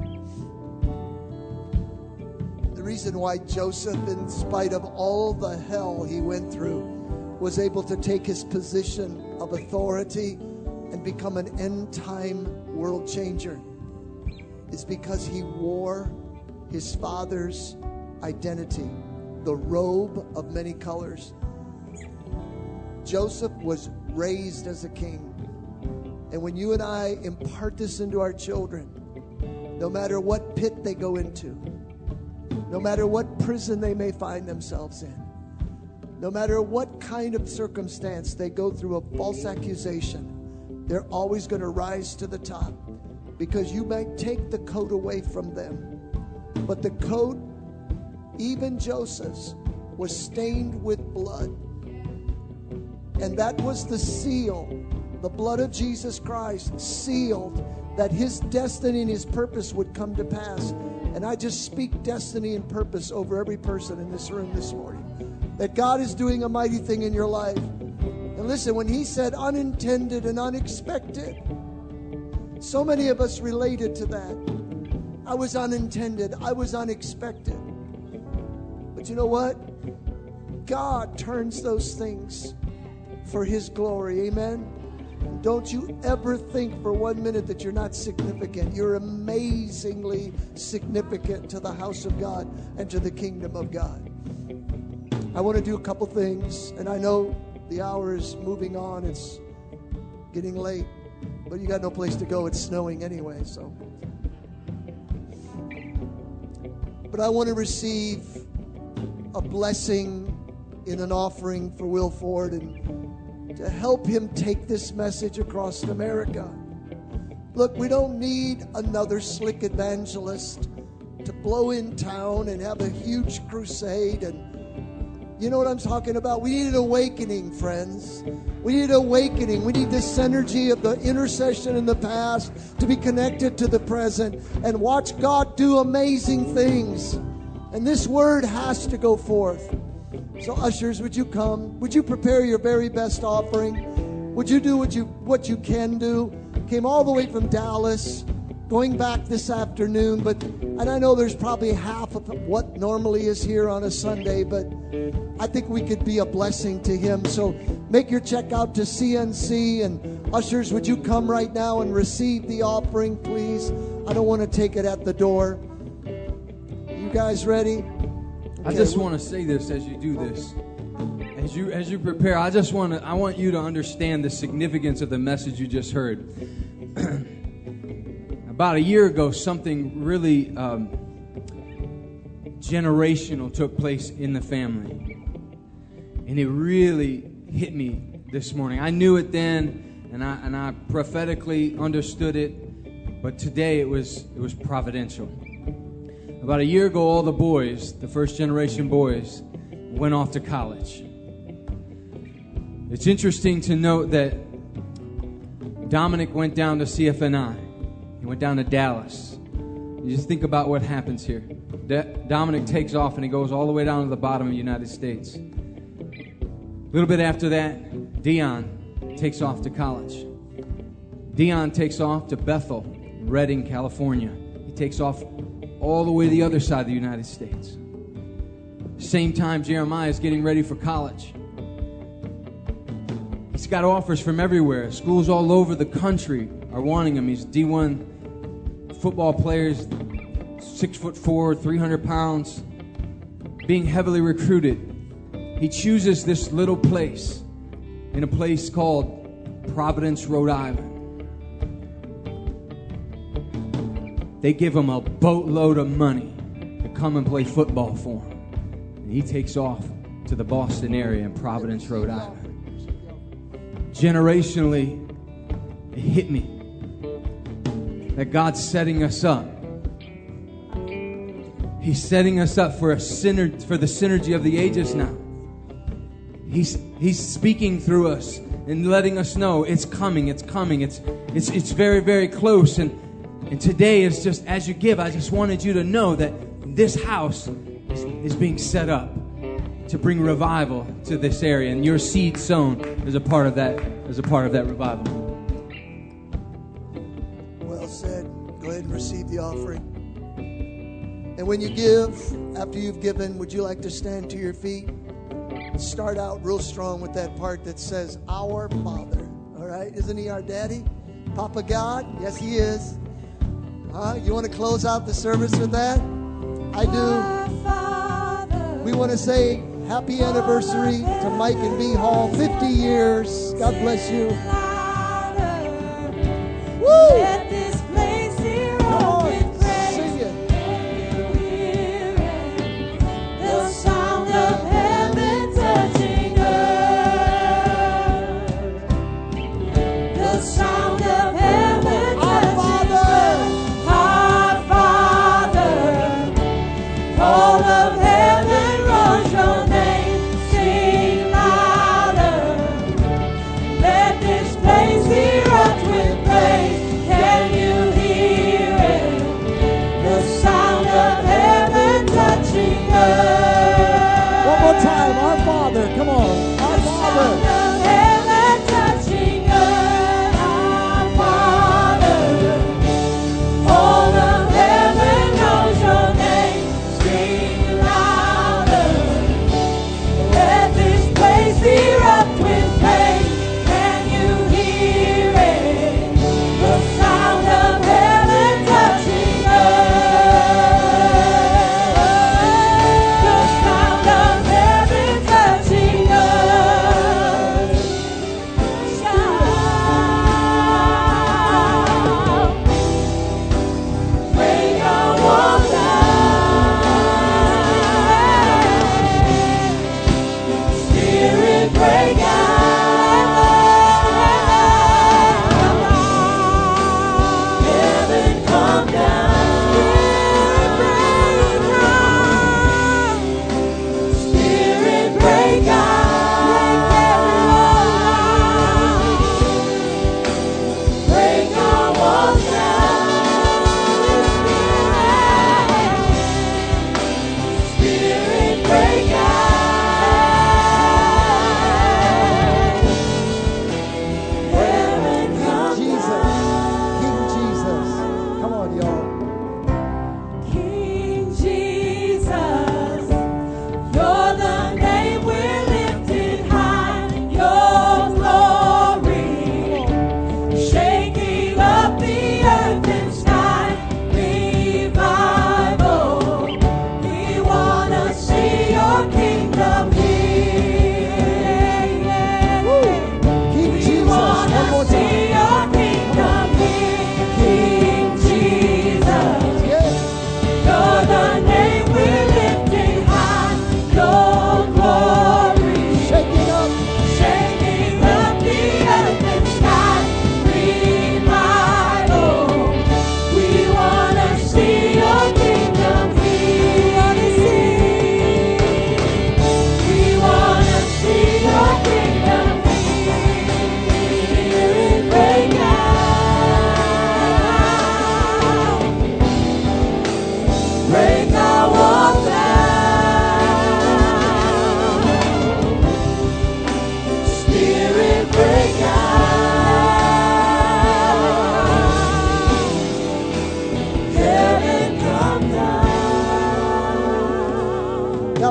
the reason why Joseph, in spite of all the hell he went through, was able to take his position of authority and become an end-time world changer is because he wore his father's identity, the robe of many colors. Joseph was raised as a king. And when you and I impart this into our children, no matter what pit they go into, no matter what prison they may find themselves in, no matter what kind of circumstance they go through a false accusation, they're always going to rise to the top, because you might take the coat away from them, but the coat, even Joseph's, was stained with blood. And that was the seal. The blood of Jesus Christ sealed that his destiny and his purpose would come to pass. And I just speak destiny and purpose over every person in this room this morning, that God is doing a mighty thing in your life. And listen, when he said unintended and unexpected, so many of us related to that. I was unintended. I was unexpected. But you know what? God turns those things for his glory. Amen. Don't you ever think for 1 minute that you're not significant. You're amazingly significant to the house of God and to the kingdom of God. I want to do a couple things, and I know the hour is moving on. It's getting late, but you got no place to go. It's snowing anyway, so. But I want to receive a blessing in an offering for Will Ford and to help him take this message across America. Look, we don't need another slick evangelist to blow in town and have a huge crusade. And you know what I'm talking about? We need an awakening, friends. We need awakening. We need this synergy of the intercession in the past to be connected to the present and watch God do amazing things. And this word has to go forth. So ushers, would you come? Would you prepare your very best offering? Would you do what you can do? Came all the way from Dallas, going back this afternoon, and I know there's probably half of what normally is here on a Sunday, but I think we could be a blessing to him. So make your check out to CNC, and ushers, would you come right now and receive the offering, please? I don't want to take it at the door. You guys ready? Okay. I just want to say this as you do this. As you prepare, I want you to understand the significance of the message you just heard. About a year ago, something really generational took place in the family. And it really hit me this morning. I knew it then, and I prophetically understood it, but today it was providential. About a year ago, all the boys, the first generation boys, went off to college. It's interesting to note that Dominic went down to CFNI. He went down to Dallas. You just think about what happens here. Dominic takes off and he goes all the way down to the bottom of the United States. A little bit after that, Dion takes off to college. Dion takes off to Bethel, Redding, California. He takes off all the way to the other side of the United States. Same time, Jeremiah is getting ready for college. He's got offers from everywhere. Schools all over the country are wanting him. He's D1 football players, 6'4", 300 pounds, being heavily recruited. He chooses this little place in a place called Providence, Rhode Island. They give him a boatload of money to come and play football for him. And he takes off to the Boston area in Providence, Rhode Island. Generationally, it hit me that God's setting us up. He's setting us up for the synergy of the ages now. He's speaking through us and letting us know it's coming, it's coming, it's very, very close. And today is just, as you give, I just wanted you to know that this house is being set up to bring revival to this area, and your seed sown is a part of that. Revival. Well said. Go ahead and receive the offering. And when you give, after you've given, would you like to stand to your feet? Start out real strong with that part that says, "Our Father." All right? Isn't He our daddy? Papa God? Yes, He is. You want to close out the service with that? I do. We want to say happy anniversary to Mike and B Hall. 50 years. God bless you. Woo! Come on, sing it. The sound of heaven touching earth. The sound of heaven touching earth. Our Father, all of heaven roars your name. Sing louder. Let this place erupt with praise.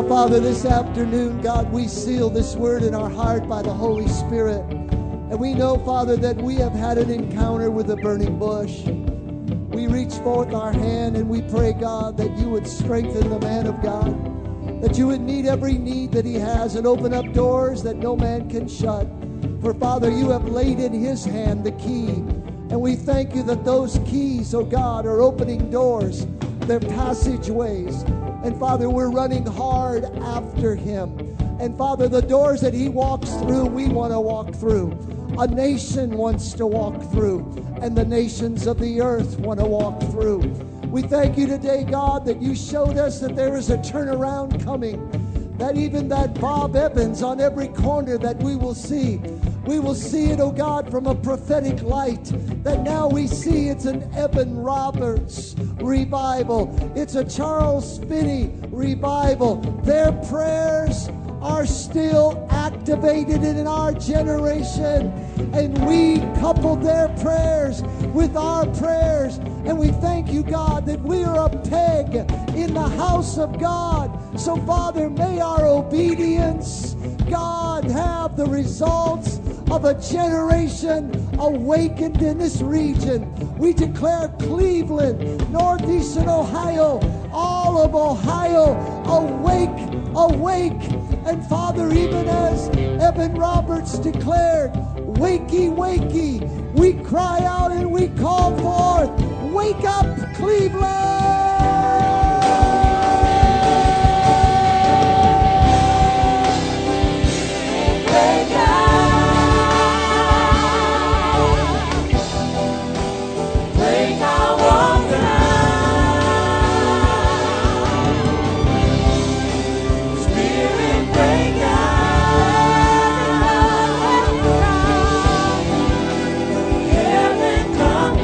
Now, Father, this afternoon, God, we seal this word in our heart by the Holy Spirit. And we know, Father, that we have had an encounter with the burning bush. We reach forth our hand and we pray, God, that you would strengthen the man of God, that you would meet every need that he has and open up doors that no man can shut. For, Father, you have laid in his hand the key. And we thank you that those keys, oh God, are opening doors, they're passageways. And, Father, we're running hard after him. And, Father, the doors that he walks through, we want to walk through. A nation wants to walk through, and the nations of the earth want to walk through. We thank you today, God, that you showed us that there is a turnaround coming, that even that Bob Evans on every corner that we will see it, oh God, from a prophetic light, that now we see it's an Evan Roberts revival. It's a Charles Finney revival. Their prayers are still activated in our generation, and we couple their prayers with our prayers, and we thank you, God, that we are a peg in the house of God. So, Father, may our obedience, God, have the results of a generation awakened in this region. We declare Cleveland, Northeastern Ohio, all of Ohio, awake, awake. And Father, even as Evan Roberts declared, wakey, wakey, we cry out and we call forth, wake up, Cleveland! Wake up! Wake our walls down. Spirit, break out. Heaven come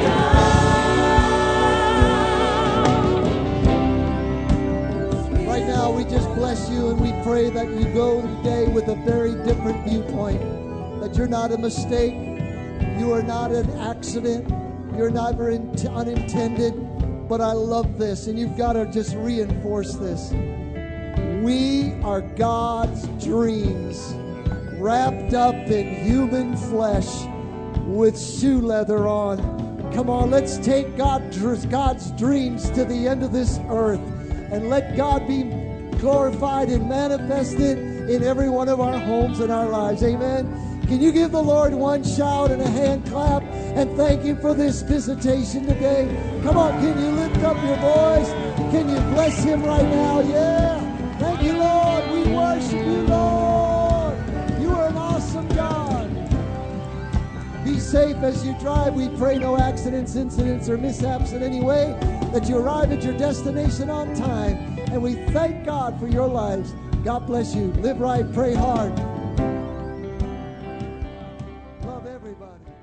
down. Right now, we just bless you and we pray that you go today with a very different viewpoint, that you're not a mistake, you are not an accident, you're never unintended. But I love this, and you've got to just reinforce this. We are God's dreams wrapped up in human flesh with shoe leather on. Come on, let's take God's dreams to the end of this earth and let God be glorified and manifested in every one of our homes and our lives. Amen. Can you give the Lord one shout and a hand clap and thank him for this visitation today? Come on, can you lift up your voice? Can you bless him right now? Yeah. Thank you, Lord. We worship you, Lord. You are an awesome God. Be safe as you drive. We pray no accidents, incidents, or mishaps in any way, that you arrive at your destination on time. And we thank God for your lives. God bless you. Live right, pray hard. Love everybody.